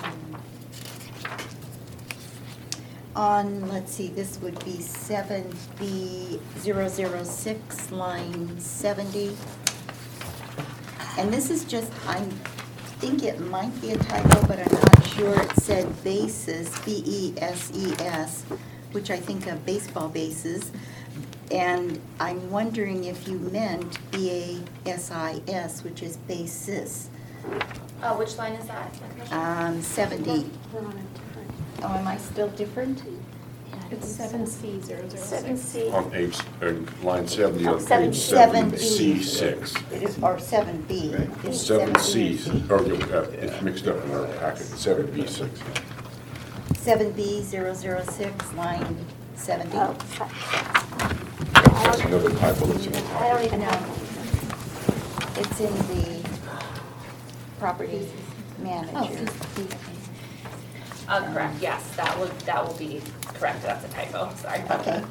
on, let's see, this would be seven B zero zero six, line seventy. And this is just, I'm think it might be a typo, but I'm not sure. It said bases, B E S E S, which I think of baseball bases. And I'm wondering if you meant B A S I S, which is basis. Uh, which line is that? Um, seventy. We're on a different. Oh, am I still different? It's seven C zero zero six. Seven C. On page, uh, line seventy Oh, on seven- page seven seven C B. six. It is, or seven B. It's Seven C, B. or, uh, it's mixed up in our packet, seven B six. Seven B zero zero six, line seventy. Oh, That's another typo that's in the I don't packet. even know. It's in the property manager. Uh, correct, yes, that will, that will be correct, that's a typo, sorry about Okay.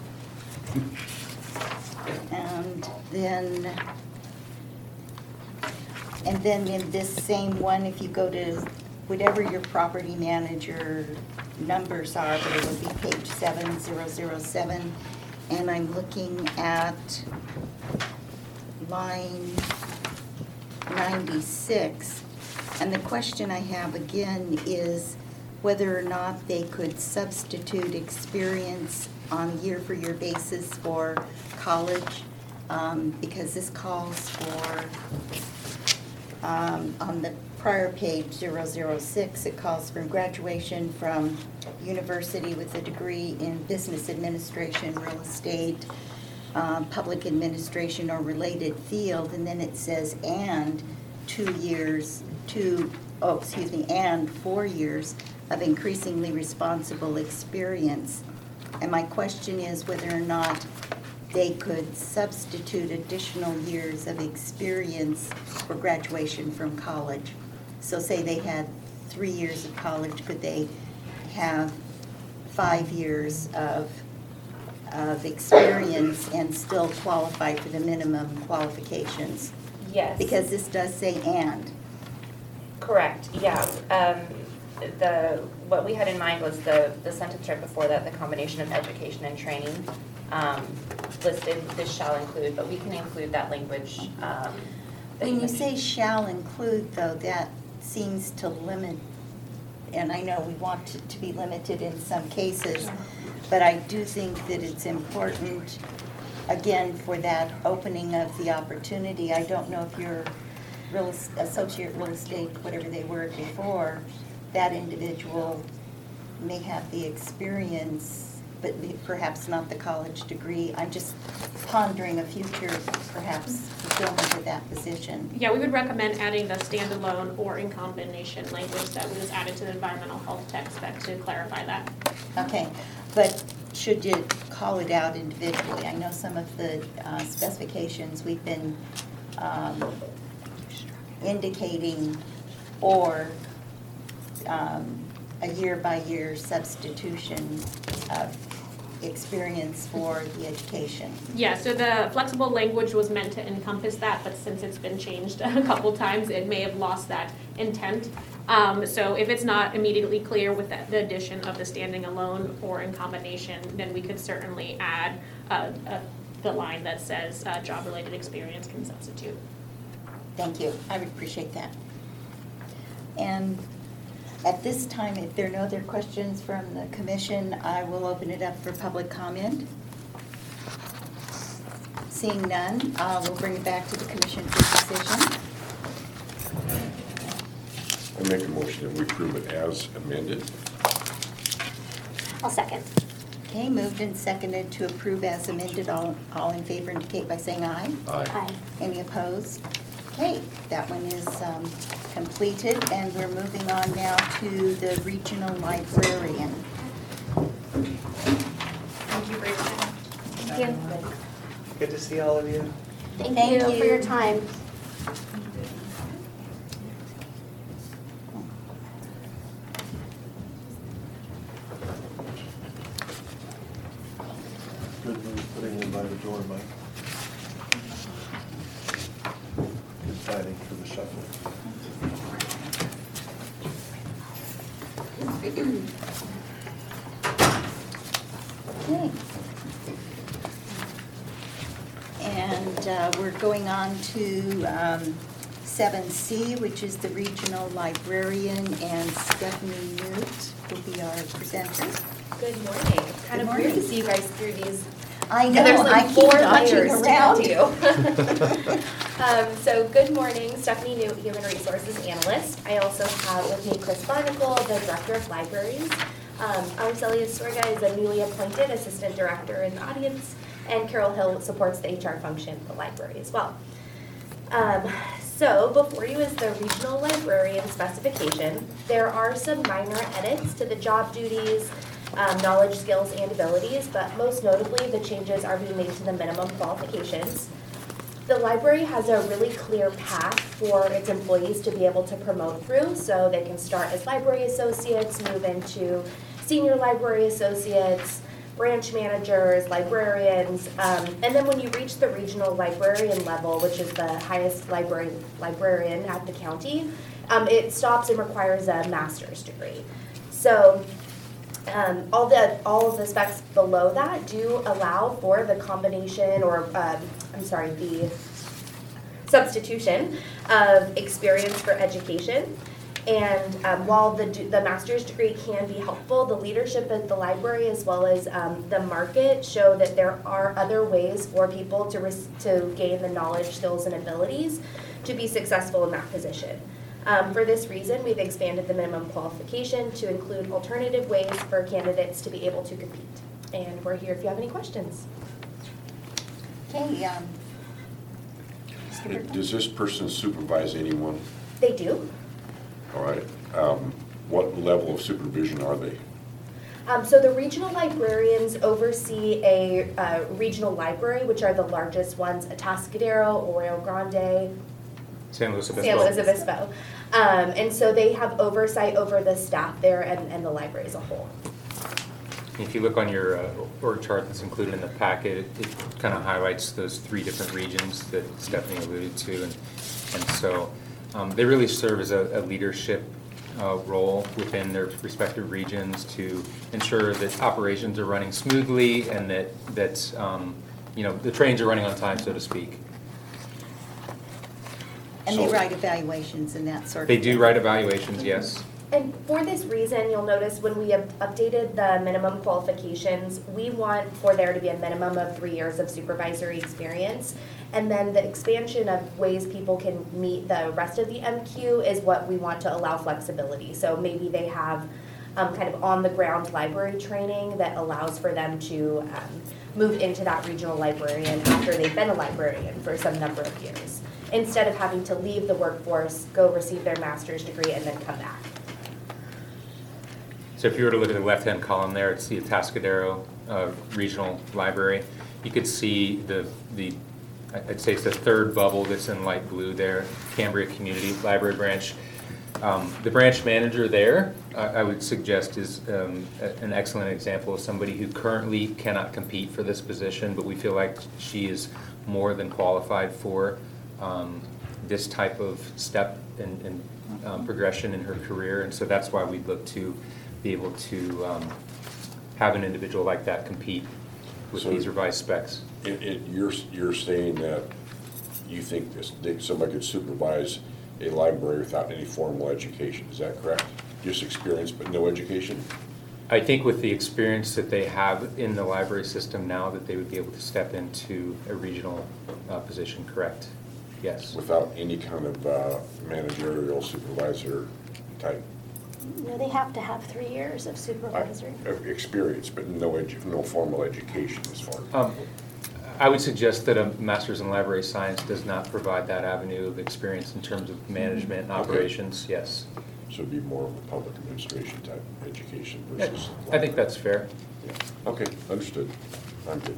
that. And then, and then in this same one, if you go to whatever your property manager numbers are, but it would be page seven zero zero seven, and I'm looking at line ninety-six, and the question I have again is whether or not they could substitute experience on a year-for-year basis for college, um, because this calls for, um, on the prior page, zero zero six, it calls for graduation from university with a degree in business administration, real estate, um, public administration, or related field, and then it says, and two years, two, oh, excuse me, and four years of increasingly responsible experience. And my question is whether or not they could substitute additional years of experience for graduation from college. So say they had three years of college, could they have five years of, of experience and still qualify for the minimum qualifications? Yes. Because this does say and. Correct, yeah. Um, the, what we had in mind was the, the sentence right before that, the combination of education and training, um, listed, this shall include, but we can include that language, um. that When you mentioned. say shall include, though, that seems to limit, and I know we want it to be limited in some cases, but I do think that it's important, again, for that opening of the opportunity. I don't know if you're real, es- associate real estate, whatever they were before, that individual may have the experience, but may- perhaps not the college degree. I'm just pondering a future, perhaps, fulfillment of that position. Yeah, we would recommend adding the standalone or in combination language that was added to the environmental health tech spec to clarify that. Okay, but should you call it out individually? I know some of the uh, specifications we've been um, indicating or um, a year-by-year substitution of experience for the education. Yeah, so the flexible language was meant to encompass that, but since it's been changed a couple times, it may have lost that intent. Um, so if it's not immediately clear with the, the addition of the standing alone or in combination, then we could certainly add uh, uh, the line that says uh, job-related experience can substitute. Thank you, I would appreciate that. And at this time, if there are no other questions from the commission, I will open it up for public comment. Seeing none, uh, we'll bring it back to the commission for decision. I make a motion that we approve it as amended. I'll second. Okay, moved and seconded to approve as amended. All, all in favor indicate by saying aye. Aye. Aye. Any opposed? Okay, that one is um, completed, and we're moving on now to the regional librarian. Thank you for your time. Thank you. Good to see all of you. Thank Thank you for you. your time. Good move putting him by the door, Mike. Good timing for the shuffle. Okay. And uh, we're going on to um, seven C, which is the regional librarian, and Stephanie Newt will be our presenter. Good morning. Kind Good of weird to morning. see you guys through these. I Yeah, know, there's I like keep four dodging layers to around. get to. Um, so good morning, Stephanie Newt, Human Resources Analyst. I also have with me Chris Barnacle, the Director of Libraries. Um, Arcelia Sorga is a newly appointed Assistant Director in the audience, and Carol Hill supports the H R function of the library as well. Um, so before you is the regional librarian specification. There are some minor edits to the job duties, um, knowledge, skills, and abilities, but most notably, the changes are being made to the minimum qualifications. The library has a really clear path for its employees to be able to promote through, so they can start as library associates, move into senior library associates, branch managers, librarians, um, and then when you reach the regional librarian level, which is the highest library librarian at the county, um, it stops and requires a master's degree. So um, all the all of the specs below that do allow for the combination, or um, I'm sorry, the substitution of experience for education. And um, while the, the master's degree can be helpful, the leadership at the library as well as um, the market show that there are other ways for people to, res- to gain the knowledge, skills, and abilities to be successful in that position. Um, for this reason, we've expanded the minimum qualification to include alternative ways for candidates to be able to compete. And we're here if you have any questions. Okay, um, Superintendent. Does this person supervise anyone? They do. All right. Um, What level of supervision are they? Um, so the regional librarians oversee a uh, regional library, which are the largest ones, Atascadero, Rio Grande, San Luis Obispo. San Luis Obispo. Um, and so they have oversight over the staff there and, and the library as a whole. If you look on your uh, org chart that's included in the packet, it, it kind of highlights those three different regions that Stephanie alluded to. And, and so um, they really serve as a, a leadership uh, role within their respective regions to ensure that operations are running smoothly and that, that um, you know, the trains are running on time, so to speak. And they So- write evaluations and that sort of They thing. do write evaluations, yes. And for this reason, you'll notice when we have updated the minimum qualifications, we want for there to be a minimum of three years of supervisory experience. And then the expansion of ways people can meet the rest of the M Q is what we want to allow flexibility. So maybe they have um, kind of on-the-ground library training that allows for them to um, move into that regional librarian after they've been a librarian for some number of years, instead of having to leave the workforce, go receive their master's degree, and then come back. So if you were to look at the left-hand column there, it's the Atascadero uh, Regional Library. You could see the, the, I'd say it's the third bubble that's in light blue there, Cambria Community Library Branch. Um, the branch manager there, I, I would suggest, is um, a, an excellent example of somebody who currently cannot compete for this position, but we feel like she is more than qualified for um, this type of step and, and um, progression in her career, and so that's why we'd look to be able to um, have an individual like that compete with So- these revised specs. It, it, you're, you're saying that you think this, that somebody could supervise a library without any formal education, is that correct? Just experience but no education? I think with the experience that they have in the library system now, that they would be able to step into a regional uh, position, correct? Yes. Without any kind of uh, managerial supervisor type No, they have to have three years of uh, supervisory. of experience, but no edu, no formal education as far as. Um, I would suggest that a master's in library science does not provide that avenue of experience in terms of management and Okay. operations, yes. So it'd be more of a public administration type education Yeah, versus. I think that's fair. Yeah. Okay, understood. I'm good.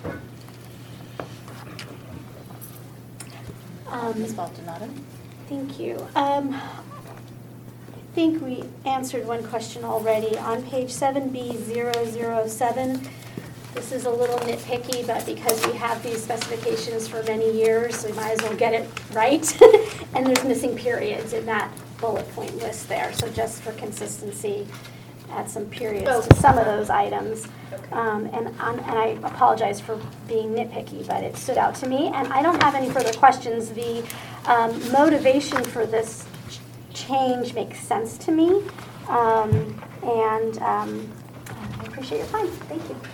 Um, Miz Baldonado? Thank you. Um, I think we answered one question already. On page seven B zero zero seven, this is a little nitpicky, but because we have these specifications for many years, we might as well get it right. And there's missing periods in that bullet point list there, so just for consistency, add some periods Oh. to some of those items. Okay. Um, And um, and I apologize for being nitpicky, but it stood out to me. And I don't have any further questions. The um, motivation for this ch- change makes sense to me. Um, And um, I appreciate your time. Thank you.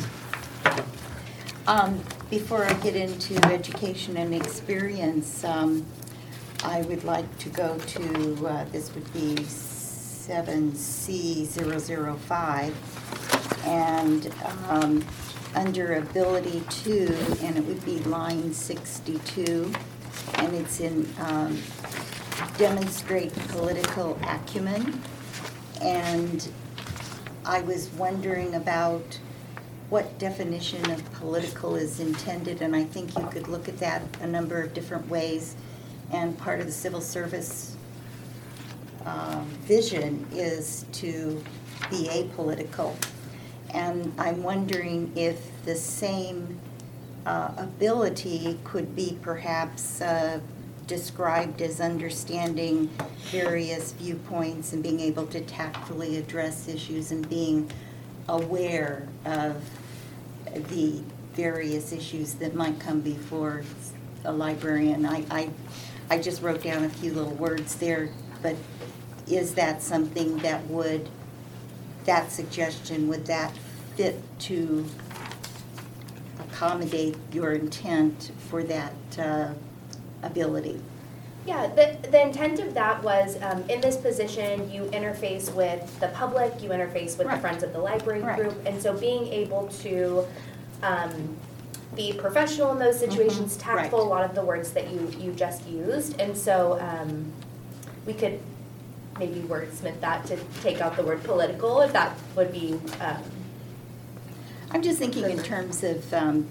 Um, Before I get into education and experience, um, I would like to go to, uh, this would be seven C zero zero five, and um, under ability two, and it would be line sixty-two, and it's in um, demonstrate political acumen. And I was wondering about what definition of political is intended, and I think you could look at that a number of different ways. And part of the civil service um, vision is to be apolitical. And I'm wondering if the same uh, ability could be perhaps uh, described as understanding various viewpoints and being able to tactfully address issues and being aware of the various issues that might come before a librarian. I, I, I just wrote down a few little words there, but is that something that would, that suggestion, would that fit to accommodate your intent for that uh, ability? Yeah, the, the intent of that was, um, in this position, you interface with the public, you interface with the Right. Friends of the Library Right. group, and so being able to um, be professional in those situations, Mhm, tactful, right. a lot of the words that you, you just used. And so um, we could maybe wordsmith that to take out the word political, if that would be, um, I'm just thinking in terms of, um,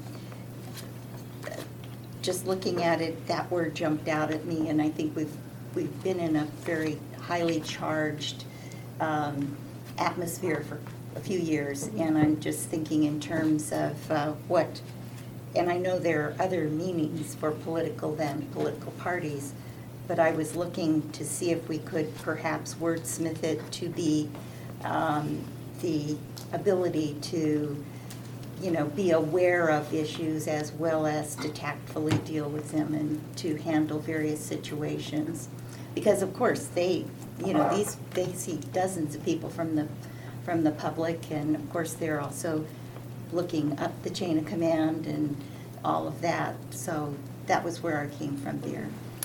just looking at it, that word jumped out at me, and I think we've, we've been in a very highly charged um, atmosphere for a few years, and I'm just thinking in terms of uh, what, and I know there are other meanings for political than political parties, but I was looking to see if we could perhaps wordsmith it to be um, the ability to, you know, be aware of issues as well as to tactfully deal with them and to handle various situations. Because of course, they, you know, these, they see dozens of people from the, from the public, and of course, they're also looking up the chain of command and all of that. So that was where I came from there.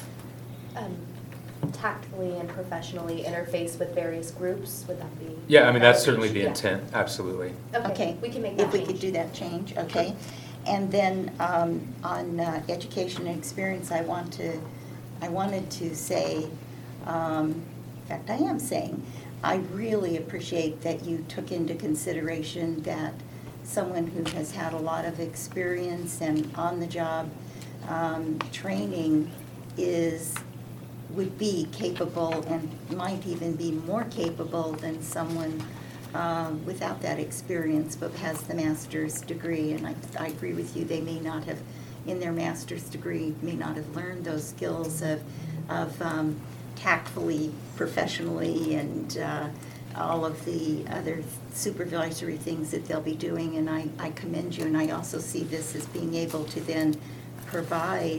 um, tactfully and professionally interface with various groups, would that be? Yeah, I mean, that's certainly the Yeah. intent, absolutely. Okay. We can make that If we change. could do that change, okay. And then um, on uh, education and experience, I want to, I wanted to say, um, in fact, I am saying, I really appreciate that you took into consideration that someone who has had a lot of experience and on-the-job um, training is, would be capable and might even be more capable than someone um, without that experience but has the master's degree. And I, I agree with you, they may not have, in their master's degree, may not have learned those skills of, of um, tactfully, professionally, and uh, all of the other supervisory things that they'll be doing. And I, I commend you, and I also see this as being able to then provide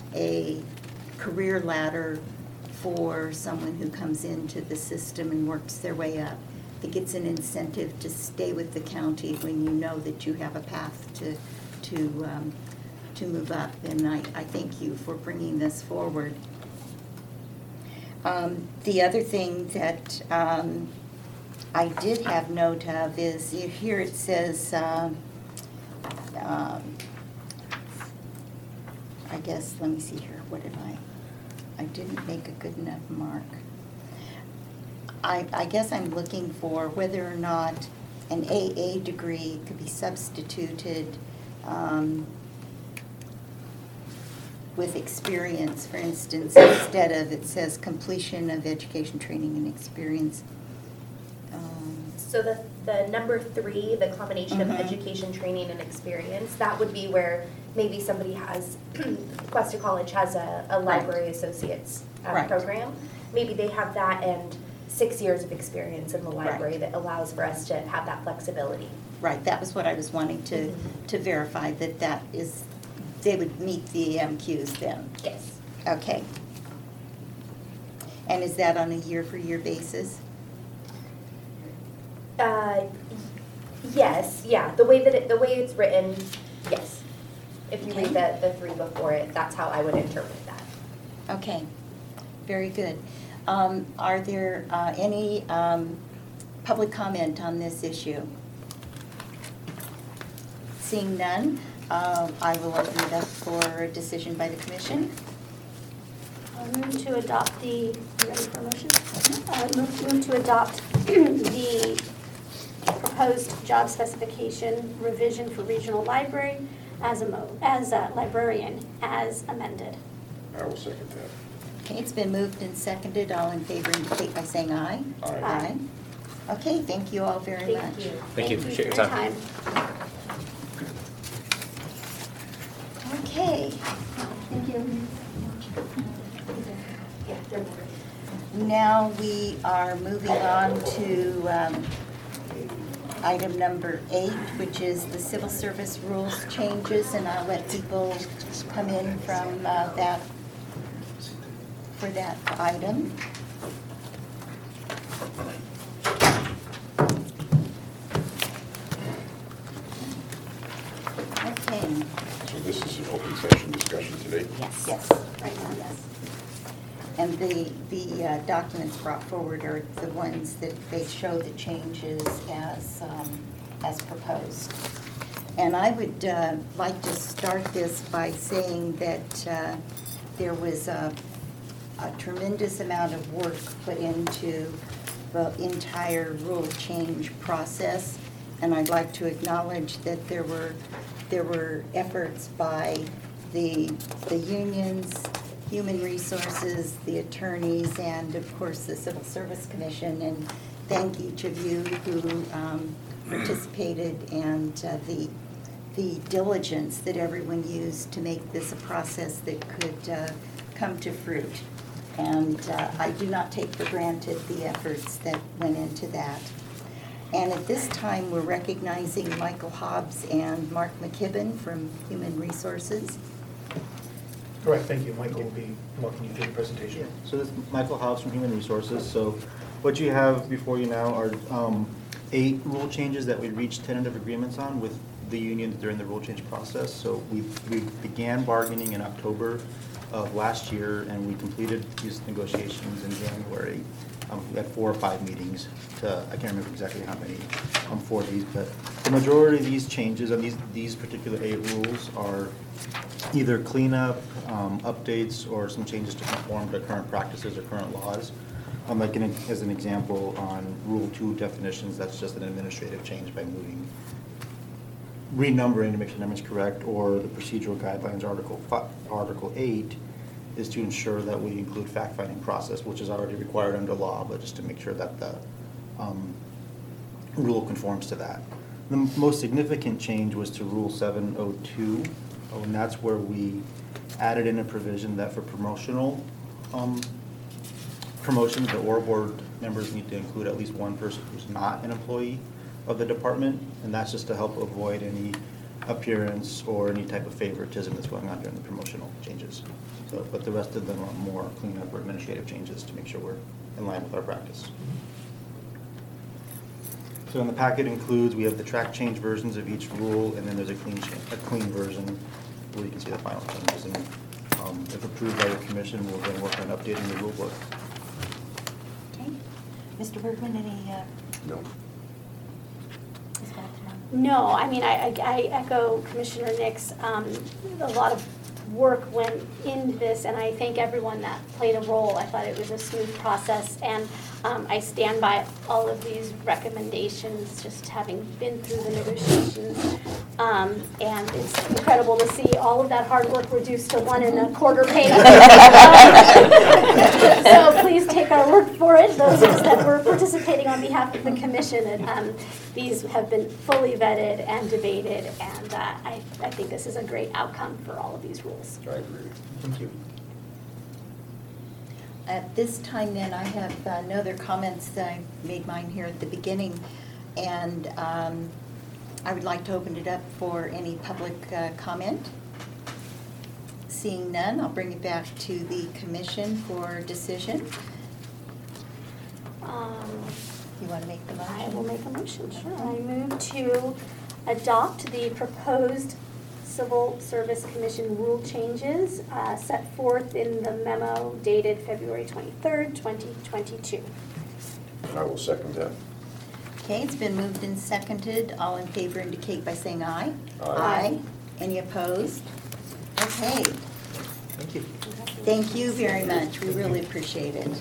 a career ladder for someone who comes into the system and works their way up. I think it's an incentive to stay with the county when you know that you have a path to, to, um, to move up. And I, I thank you for bringing this forward. Um, the other thing that um, I did have note of is, you- here it says, um, um, I guess, let me see here, what did I, I didn't make a good enough mark. I, I guess I'm looking for whether or not an A A degree could be substituted um, with experience, for instance, instead of, it says completion of education, training, and experience. Um, So the, the number three, the combination of Mhm. education, training, and experience, that would be where maybe somebody has, Cuesta College has a, a library associates uh, Right. program. Maybe they have that and six years of experience in the library Right. that allows for us to have that flexibility. Right, that was what I was wanting to, Mhm. to verify, that that is, they would meet the M Qs then. Yes. Okay. And is that on a year-for-year basis? Uh, yes, yeah, the way that it, the way it's written, yes. If you read the, the three before it, that's how I would interpret that. Okay, very good. Um, Are there uh, any um, public comment on this issue? Seeing none, uh, I will open it up for a decision by the commission. I'll move to adopt the, you ready for a motion? Uh, Move move to adopt the proposed job specification revision for regional library as a mo, as a librarian, as amended. I will second that. Okay, it's been moved and seconded. All in favor indicate by saying aye. Aye. Aye. Okay, thank you all very much. Thank you. Thank you, appreciate your for time. Okay. Thank you. Yeah, they're Now we are moving on to um, item number eight, which is the civil service rules changes, and I'll let people come in from uh, that, for that item. Okay. So this is an open session discussion today? Yes. Yes, right now, yes. And the, the uh, documents brought forward are the ones that they show the changes as, um, as proposed. And I would uh, like to start this by saying that uh, there was a a tremendous amount of work put into the entire rule change process. And I'd like to acknowledge that there were, there were efforts by the, the unions, human resources, the attorneys, and of course the Civil Service Commission. And thank each of you who um, participated, and uh, the, the diligence that everyone used to make this a process that could uh, come to fruit. And uh, I do not take for granted the efforts that went into that. And at this time, we're recognizing Michael Hobbs and Mark McKibben from Human Resources. Correct, thank you. Michael will be walking you through the presentation. So this is Michael Hobbs from Human Resources. So what you have before you now are um, eight rule changes that we reached tentative agreements on with the union during the rule change process. So we, we began bargaining in October of last year, and we completed these negotiations in January. Um, we had four or five meetings to, I can't remember exactly how many um, for these, but the majority of these changes and these, these particular eight rules are either cleanup, um, updates, or some changes to conform to current practices or current laws. Um, like an, as an example, on Rule two definitions, that's just an administrative change by moving, renumbering to make sure the number's correct, or the procedural guidelines, Article five, Article eight, is to ensure that we include fact-finding process, which is already required under law, but just to make sure that the um, rule conforms to that. The most significant change was to Rule seven oh two, and that's where we added in a provision that for promotional um, promotions, the O R board members need to include at least one person who's not an employee of the department, and that's just to help avoid any appearance or any type of favoritism that's going on during the promotional changes. So, but the rest of them are more cleanup or administrative changes to make sure we're in line with our practice. So in the packet includes, we have the track change versions of each rule, and then there's a clean change, a clean version where you can see the final changes. And um, if approved by the commission, we'll then work on updating the rule book. Okay. Mister Bergman, any? Uh, No. No, I mean, I, I I echo Commissioner Nix. Um, a lot of work went into this, and I thank everyone that played a role. I thought it was a smooth process, and um, I stand by all of these recommendations, just having been through the negotiations. Um, and it's incredible to see all of that hard work reduced to one and a quarter page. So please take our word for it, those of us that were participating on behalf of the commission. And um, these have been fully vetted and debated, and uh, I, I think this is a great outcome for all of these rules. I agree. Thank you. At this time then, I have uh, no other comments. That I made mine here at the beginning. And um, I would like to open it up for any public uh, comment. Seeing none, I'll bring it back to the commission for decision. Um, You want to make the motion? I will make a motion, sure. I move to adopt the proposed Civil Service Commission rule changes uh, set forth in the memo dated February twenty-third, twenty twenty-two. I will second that. Okay, it's been moved and seconded. All in favor indicate by saying aye. Aye. Any opposed? Okay. Thank you. Thank you very much. We really appreciate it.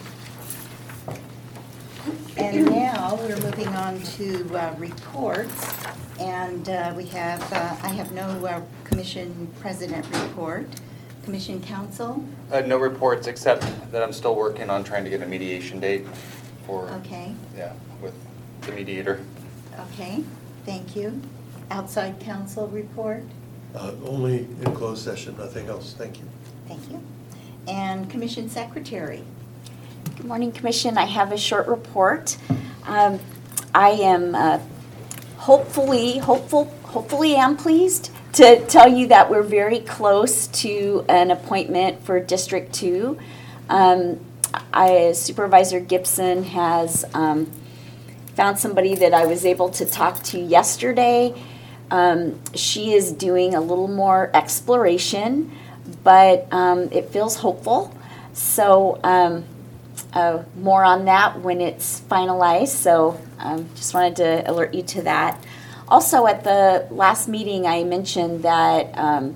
And now we're moving on to uh, reports. And uh, we have, uh, I have no uh, commission president report. Commission counsel? Uh, no reports, except that I'm still working on trying to get a mediation date for, Okay, yeah, with the mediator. okay, thank you. Outside counsel report? Uh, Only in closed session, nothing else. Thank you. Thank you. And commission secretary? Good morning, Commission. I have a short report. Um, I am uh, hopefully, hopeful, hopefully am pleased to tell you that we're very close to an appointment for District Two. Um, I, Supervisor Gibson has um, found somebody that I was able to talk to yesterday. Um, she is doing a little more exploration, but um, it feels hopeful. So um, uh, more on that when it's finalized. So um, just wanted to alert you to that. Also, at the last meeting, I mentioned that um,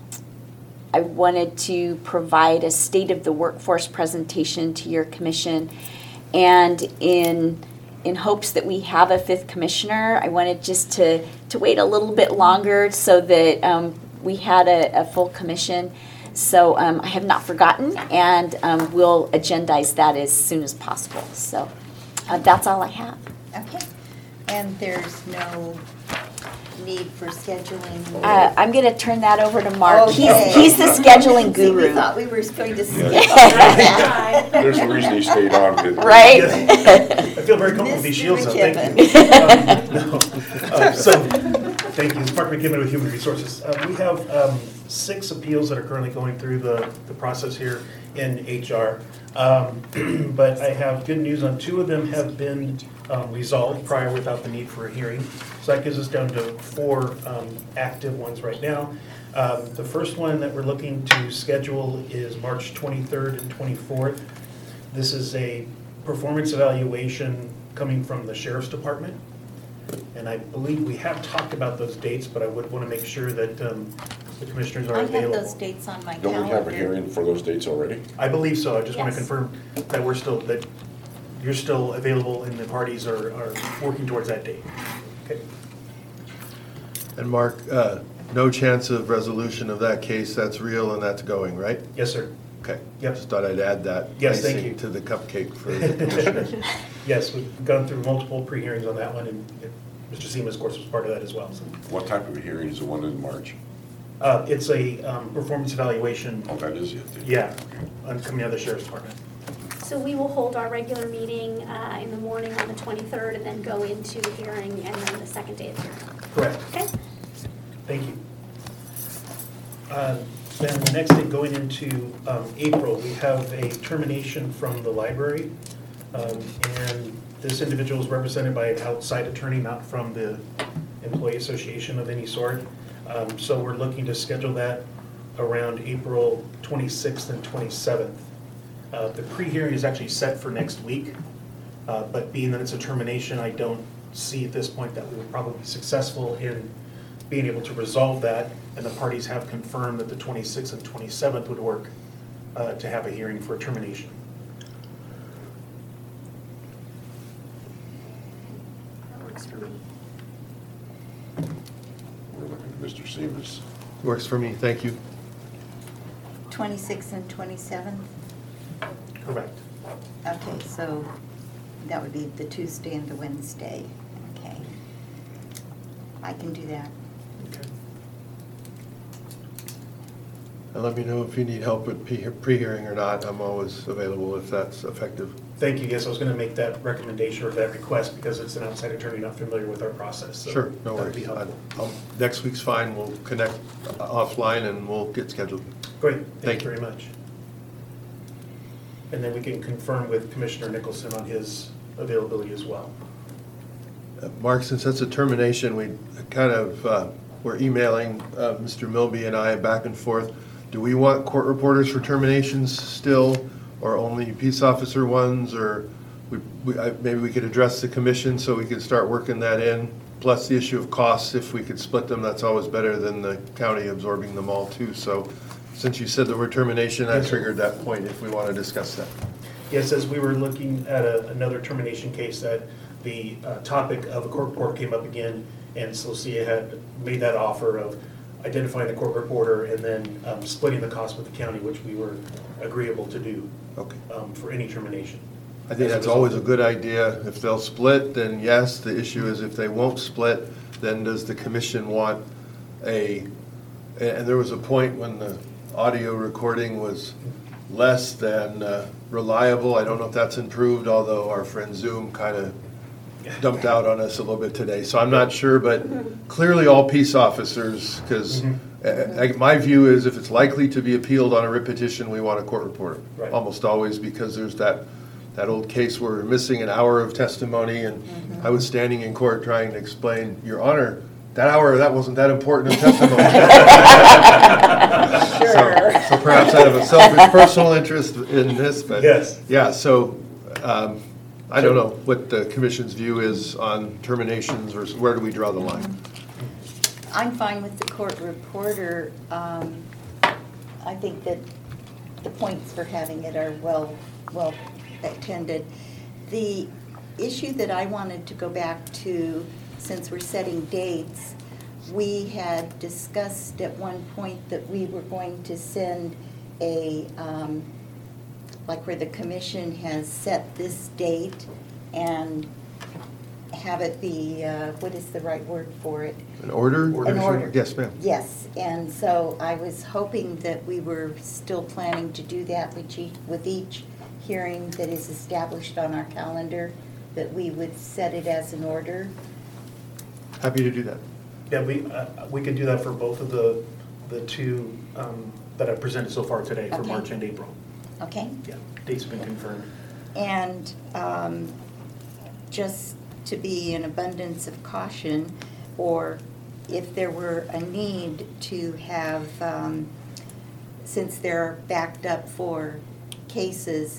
I wanted to provide a state of the workforce presentation to your commission. And in in hopes that we have a fifth commissioner, I wanted just to, to wait a little bit longer so that um, we had a, a full commission. So um, I have not forgotten, and um, we'll agendize that as soon as possible. So uh, that's all I have. Okay. And there's no need for scheduling? Uh, I'm going to turn that over to Mark. Okay. He's, he's the scheduling See, guru. we thought we were going to skip Yeah. that. There's a reason he stayed on. didn't he? Right? I feel very comfortable with these Mister shields, though, thank you. McKibben. Um, no. Uh, So, thank you, it's Mark McKibben with Human Resources. Uh, We have um, six appeals that are currently going through the, the process here in H R. Um, But I have good news on two of them have been um, resolved prior without the need for a hearing. So that gives us down to four um, active ones right now. Um, The first one that we're looking to schedule is March twenty-third and twenty-fourth. This is a performance evaluation coming from the Sheriff's Department. And I believe we have talked about those dates, but I would want to make sure that um, the commissioners are I have available. those dates on my Don't calendar. we have a hearing for those dates already? I believe so. I just want to Yes. confirm that we're still, that you're still available and the parties are, are working towards that date. Okay. And Mark, uh, no chance of resolution of that case, that's real and that's going, right? Yes, sir. Okay. Yep. Just thought I'd add that. Yes, thank icing you. to the cupcake for the commissioners. Yes, we've gone through multiple pre-hearings on that one, and Mister Seema, of course, was part of that as well. So, What type of a hearing is the one in March? uh, It's a um, performance evaluation, Oh, that is it. yeah, on coming out of the Sheriff's Department. So we will hold our regular meeting uh, in the morning on the twenty-third and then go into the hearing and then the second day of the hearing. Correct. Okay? Thank you. Uh, Then the next thing, going into um, April, we have a termination from the library. Um, And this individual is represented by an outside attorney, not from the employee association of any sort. Um, So we're looking to schedule that around April twenty-sixth and twenty-seventh. Uh, The pre-hearing is actually set for next week, uh, but being that it's a termination, I don't see at this point that we would probably be successful in being able to resolve that, and the parties have confirmed that the twenty-sixth and twenty-seventh would work uh, to have a hearing for termination. That works for me. We're looking at Mister Seamus. Works for me, thank you. twenty-sixth and twenty-seventh? Correct. Okay, so that would be the Tuesday and the Wednesday. Okay. I can do that. Okay. And let me know if you need help with pre- pre-hearing or not. I'm always available if that's effective. Thank you. Yes, I was going to make that recommendation or that request because it's an outside attorney not familiar with our process. so Sure, no that would be worries. helpful. I- I'll- Next week's fine, we'll connect offline and we'll get scheduled. Great, Thank thank you you. very much. And then we can confirm with Commissioner Nicholson on his availability as well. Uh, Mark, since that's a termination, we kind of, uh, were emailing uh, Mister Milby and I back and forth. Do we want court reporters for terminations still, or only peace officer ones, or we, we- I- maybe we could address the commission so we could start working that in? Plus the issue of costs, if we could split them, that's always better than the county absorbing them all too. So since you said the word termination, I Yes, sir. triggered that point if we want to discuss that. Yes, as we were looking at a- another termination case, that the uh, topic of a court reporter came up again, and Celosia had made that offer of identifying the court reporter and then um, splitting the cost with the county, which we were agreeable to do Okay. um, for any termination. I think that's always a good idea. If they'll split, then yes. The issue is if they won't split, then does the commission want a, and there was a point when the audio recording was less than uh, reliable. I don't know if that's improved, although our friend Zoom kind of dumped out on us a little bit today. So I'm not sure, but clearly all peace officers, because my view is if it's likely to be appealed on a writ petition, we want a court reporter. Right. Almost always, because there's that, that old case where we're missing an hour of testimony, and I was standing in court trying to explain, Your Honor, that hour, that wasn't that important of testimony. Sure. So so perhaps out of a selfish personal interest in this, but. Yes. Yeah, so um, I don't know what the commission's view is on terminations versus where do we draw the line? I'm fine with the court reporter. Um, I think that the points for having it are well, well attended. The issue that I wanted to go back to, since we're setting dates, we had discussed at one point that we were going to send a, um, like where the commission has set this date and have it be, uh, what is the right word for it? An order? An order. Yes, ma'am. Yes, and so I was hoping that we were still planning to do that with each, with each hearing that is established on our calendar, that we would set it as an order. Happy to do that. Yeah, we, uh, we could do that for both of the, the two um, that I've presented so far today, for Okay. March and April. Okay? Yeah, dates have been confirmed. And um, just to be an abundance of caution, or if there were a need to have, um, since they're backed up for cases,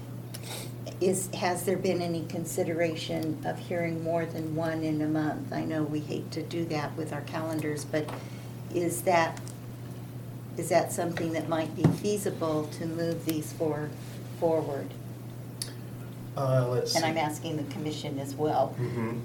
is, has there been any consideration of hearing more than one in a month? I know we hate to do that with our calendars, but is that, is that something that might be feasible to move these for, forward? Uh, let's And see. I'm asking the commission as well. Mhm.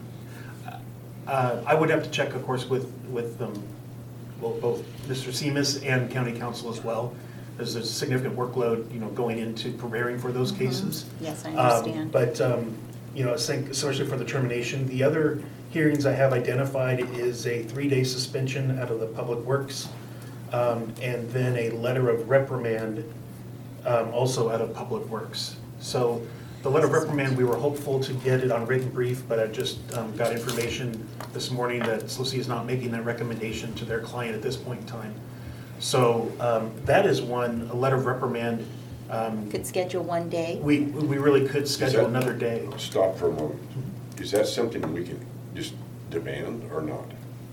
Uh, I would have to check, of course, with, with um, well, both Mister Seamus and county council as well. There's a significant workload, you know, going into preparing for those cases. Yes, I Um, understand. But, um, you know, I think especially for the termination, the other hearings I have identified is a three-day suspension out of the Public Works, um, and then a letter of reprimand um, also out of Public Works. So the letter of reprimand, we were hopeful to get it on written brief, but I just um, got information this morning that SLOSI is not making that recommendation to their client at this point in time. So um, that is one, a letter of reprimand. um, Could schedule one day? We, we really could schedule that- another day. Stop for a moment. Is that something we can just demand or not?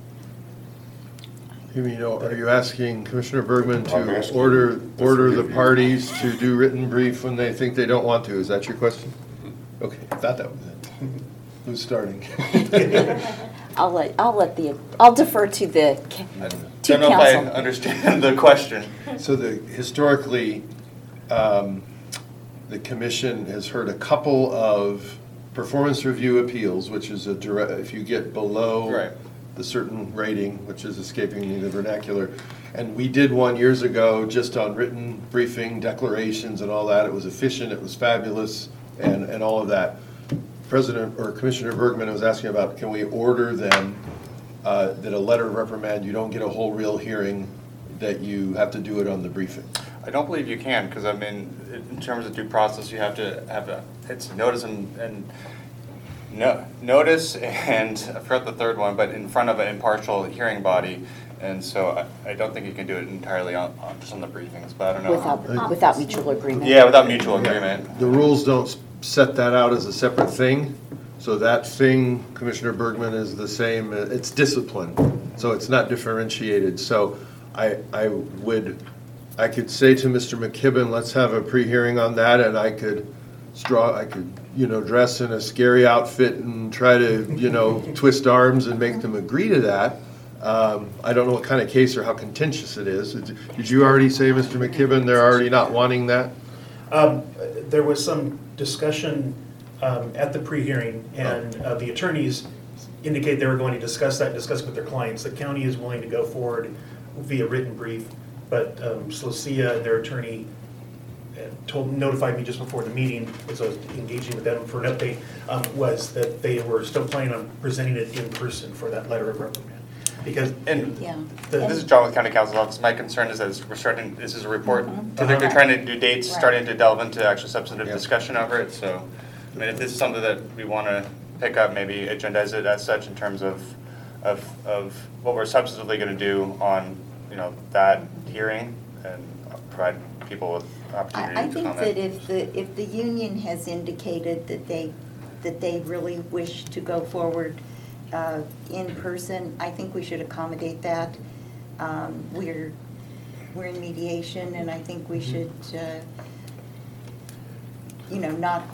You mean, are you asking Commissioner Bergman I'm to asking order, the order three the of you. parties to do written brief when they think they don't want to? Is that your question? Okay, I thought that was it. Who's starting? I'll let, I'll let the, I'll defer to the, ca- to Don't know if I council. understand the question. So the, historically, um, the commission has heard a couple of performance review appeals, which is a direct, if you get below Right. the certain rating, which is escaping me the vernacular. And we did one years ago just on written briefing, declarations and all that. It was efficient, it was fabulous, and, and all of that. President or Commissioner Bergman was asking about, can we order them uh, that a letter of reprimand, you don't get a whole real hearing, that you have to do it on the briefing? I don't believe you can, because I mean, in terms of due process, you have to have a, it's notice and, and no, notice and, I forgot the third one, but in front of an impartial hearing body. And so I, I don't think you can do it entirely on, on just on the briefings, but I don't know. Without, without mutual agreement. Yeah, without mutual agreement. The rules don't s- set that out as a separate thing, so that thing, Commissioner Bergman, is the same, uh, it's discipline, so it's not differentiated. So I, I would, I could say to Mister McKibben, let's have a pre-hearing on that, and I could straw, I could, you know, dress in a scary outfit and try to, you know, twist arms and make them agree to that. Um, I don't know what kind of case or how contentious it is. Did you already say, Mister McKibben, they're already not wanting that? Um, There was some discussion um, at the pre-hearing, and uh, the attorneys indicated they were going to discuss that, discuss with their clients. The county is willing to go forward via written brief, but um, Slocia, their attorney, uh, told, notified me just before the meeting, as I was engaging with them for an update, um, was that they were still planning on presenting it in person for that letter of reprimand. Because, And Yeah. th- this is John with County Council's office. My concern is that it's- we're starting, this is a report. Mhm. I think they're trying to do dates, Right. starting to delve into actual substantive Yeah. discussion over it. So, I mean, if this is something that we want to pick up, maybe agendize it as such in terms of, of, of what we're substantively going to do on, you know, that hearing and provide people with I, I opportunity to think comment. that if the, if the union has indicated that they, that they really wish to go forward uh, in person, I think we should accommodate that. Um, We're, we're in mediation, and I think we should, uh, you know, not,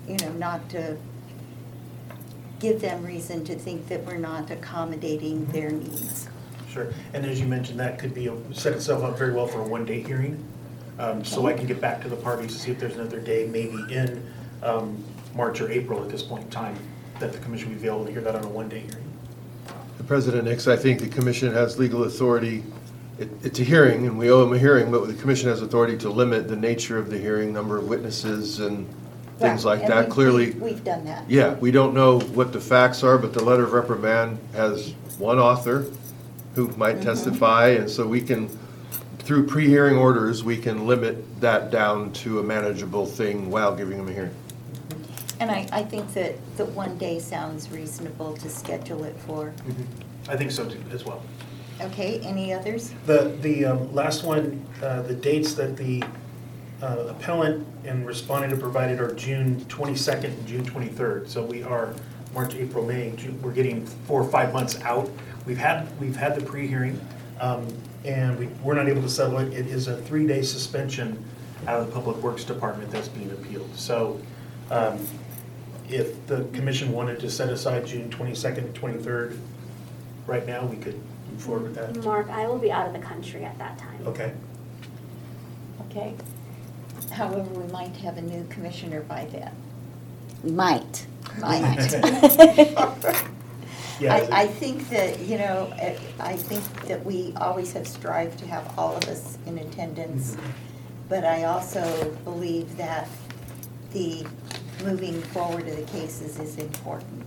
you know, not to give them reason to think that we're not accommodating their needs. Sure, and as you mentioned, that could be, a- set itself up very well for a one-day hearing. Um, So I can get back to the parties to see if there's another day, maybe in um, March or April at this point in time, that the commission would be able to hear that on a one-day hearing. President Nix, I think the commission has legal authority. It- It's a hearing, and we owe them a hearing, but the commission has authority to limit the nature of the hearing, number of witnesses and things Right, like and that. we- Clearly, we- We've done that. yeah, we don't know what the facts are, but the letter of reprimand has one author who might Mhm. testify, and so we can, through pre-hearing orders, we can limit that down to a manageable thing while giving them a hearing. And I, I think that, that one day sounds reasonable to schedule it for. I think so too, as well. Okay, any others? The, the um, last one, uh, the dates that the uh, appellant and respondent have provided are June twenty-second and June twenty-third. So we are March, April, May, June, we're getting four or five months out. We've had, we've had the pre-hearing, um, and we, we're not able to settle it. It is a three-day suspension out of the Public Works Department that's being appealed. So um, if the commission wanted to set aside June twenty-second and twenty-third right now, we could move forward with that. Mark, I will be out of the country at that time. Okay. Okay. However, we might have a new commissioner by then. Might. Might. Yeah, I, I think that, you know, eh, I think that we always have strived to have all of us in attendance, but I also believe that the moving forward of the cases is important.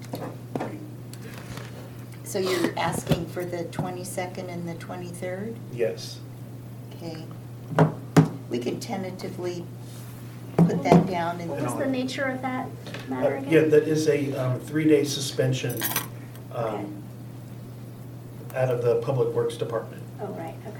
So you're asking for the twenty-second and the twenty-third? Yes. Okay. We can tentatively put that down and. What was the nature of that matter Uh, again? Yeah, that is a um, three-day suspension Okay. um, out of the Public Works Department. Oh, right, okay.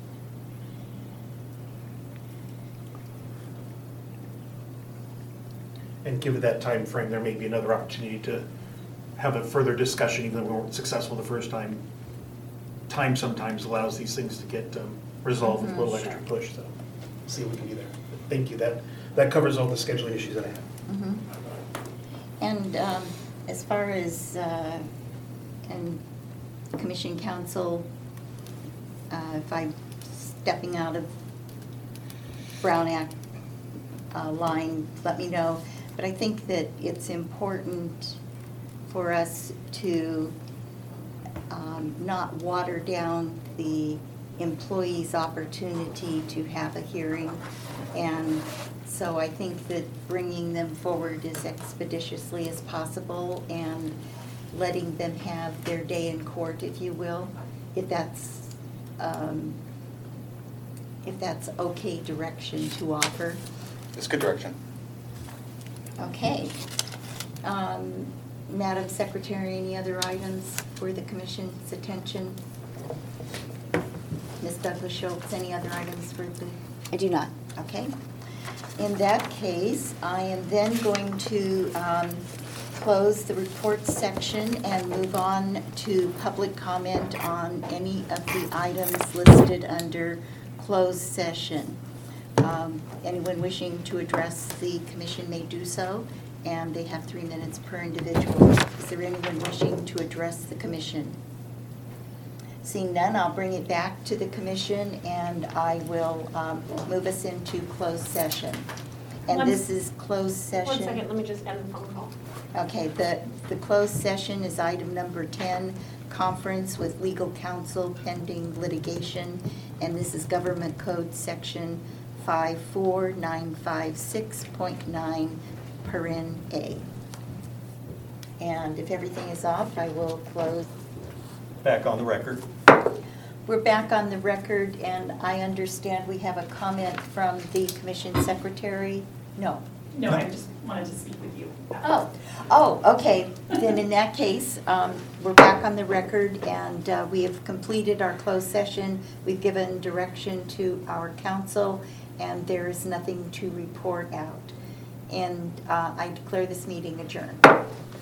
And given that time frame, there may be another opportunity to have a further discussion, even though we weren't successful the first time. Time sometimes allows these things to get um, resolved with a little Mhm, extra sure. push, so see what we can do there. Thank you, that, that covers all the scheduling issues that I have. Mhm. And um, as far as, uh, can Commission Council, uh, if I'm stepping out of Brown Act uh, line, let me know. But I think that it's important for us to um, not water down the employee's opportunity to have a hearing. And so I think that bringing them forward as expeditiously as possible and letting them have their day in court, if you will, if that's, um, if that's okay direction to offer. It's good direction. Okay. Um, Madam Secretary, any other items for the commission's attention? Miz Douglas Schultz, any other items for the? I do not. Okay. In that case, I am then going to um, close the reports section and move on to public comment on any of the items listed under closed session. Um, Anyone wishing to address the commission may do so, and they have three minutes per individual. Is there anyone wishing to address the commission? Seeing none, I'll bring it back to the commission, and I will um, move us into closed session. And One- this is closed session. One second, let me just end the phone call. Okay, the, the closed session is item number ten, conference with legal counsel pending litigation. And this is Government Code Section five four nine five six point nine, paren A. And if everything is off, I will close. Back on the record. We're back on the record, and I understand we have a comment from the commission secretary? No. No, I just wanted to speak with you. Oh, oh, okay. Then in that case, um, we're back on the record, and uh, we have completed our closed session. We've given direction to our counsel, and there is nothing to report out. And uh, I declare this meeting adjourned.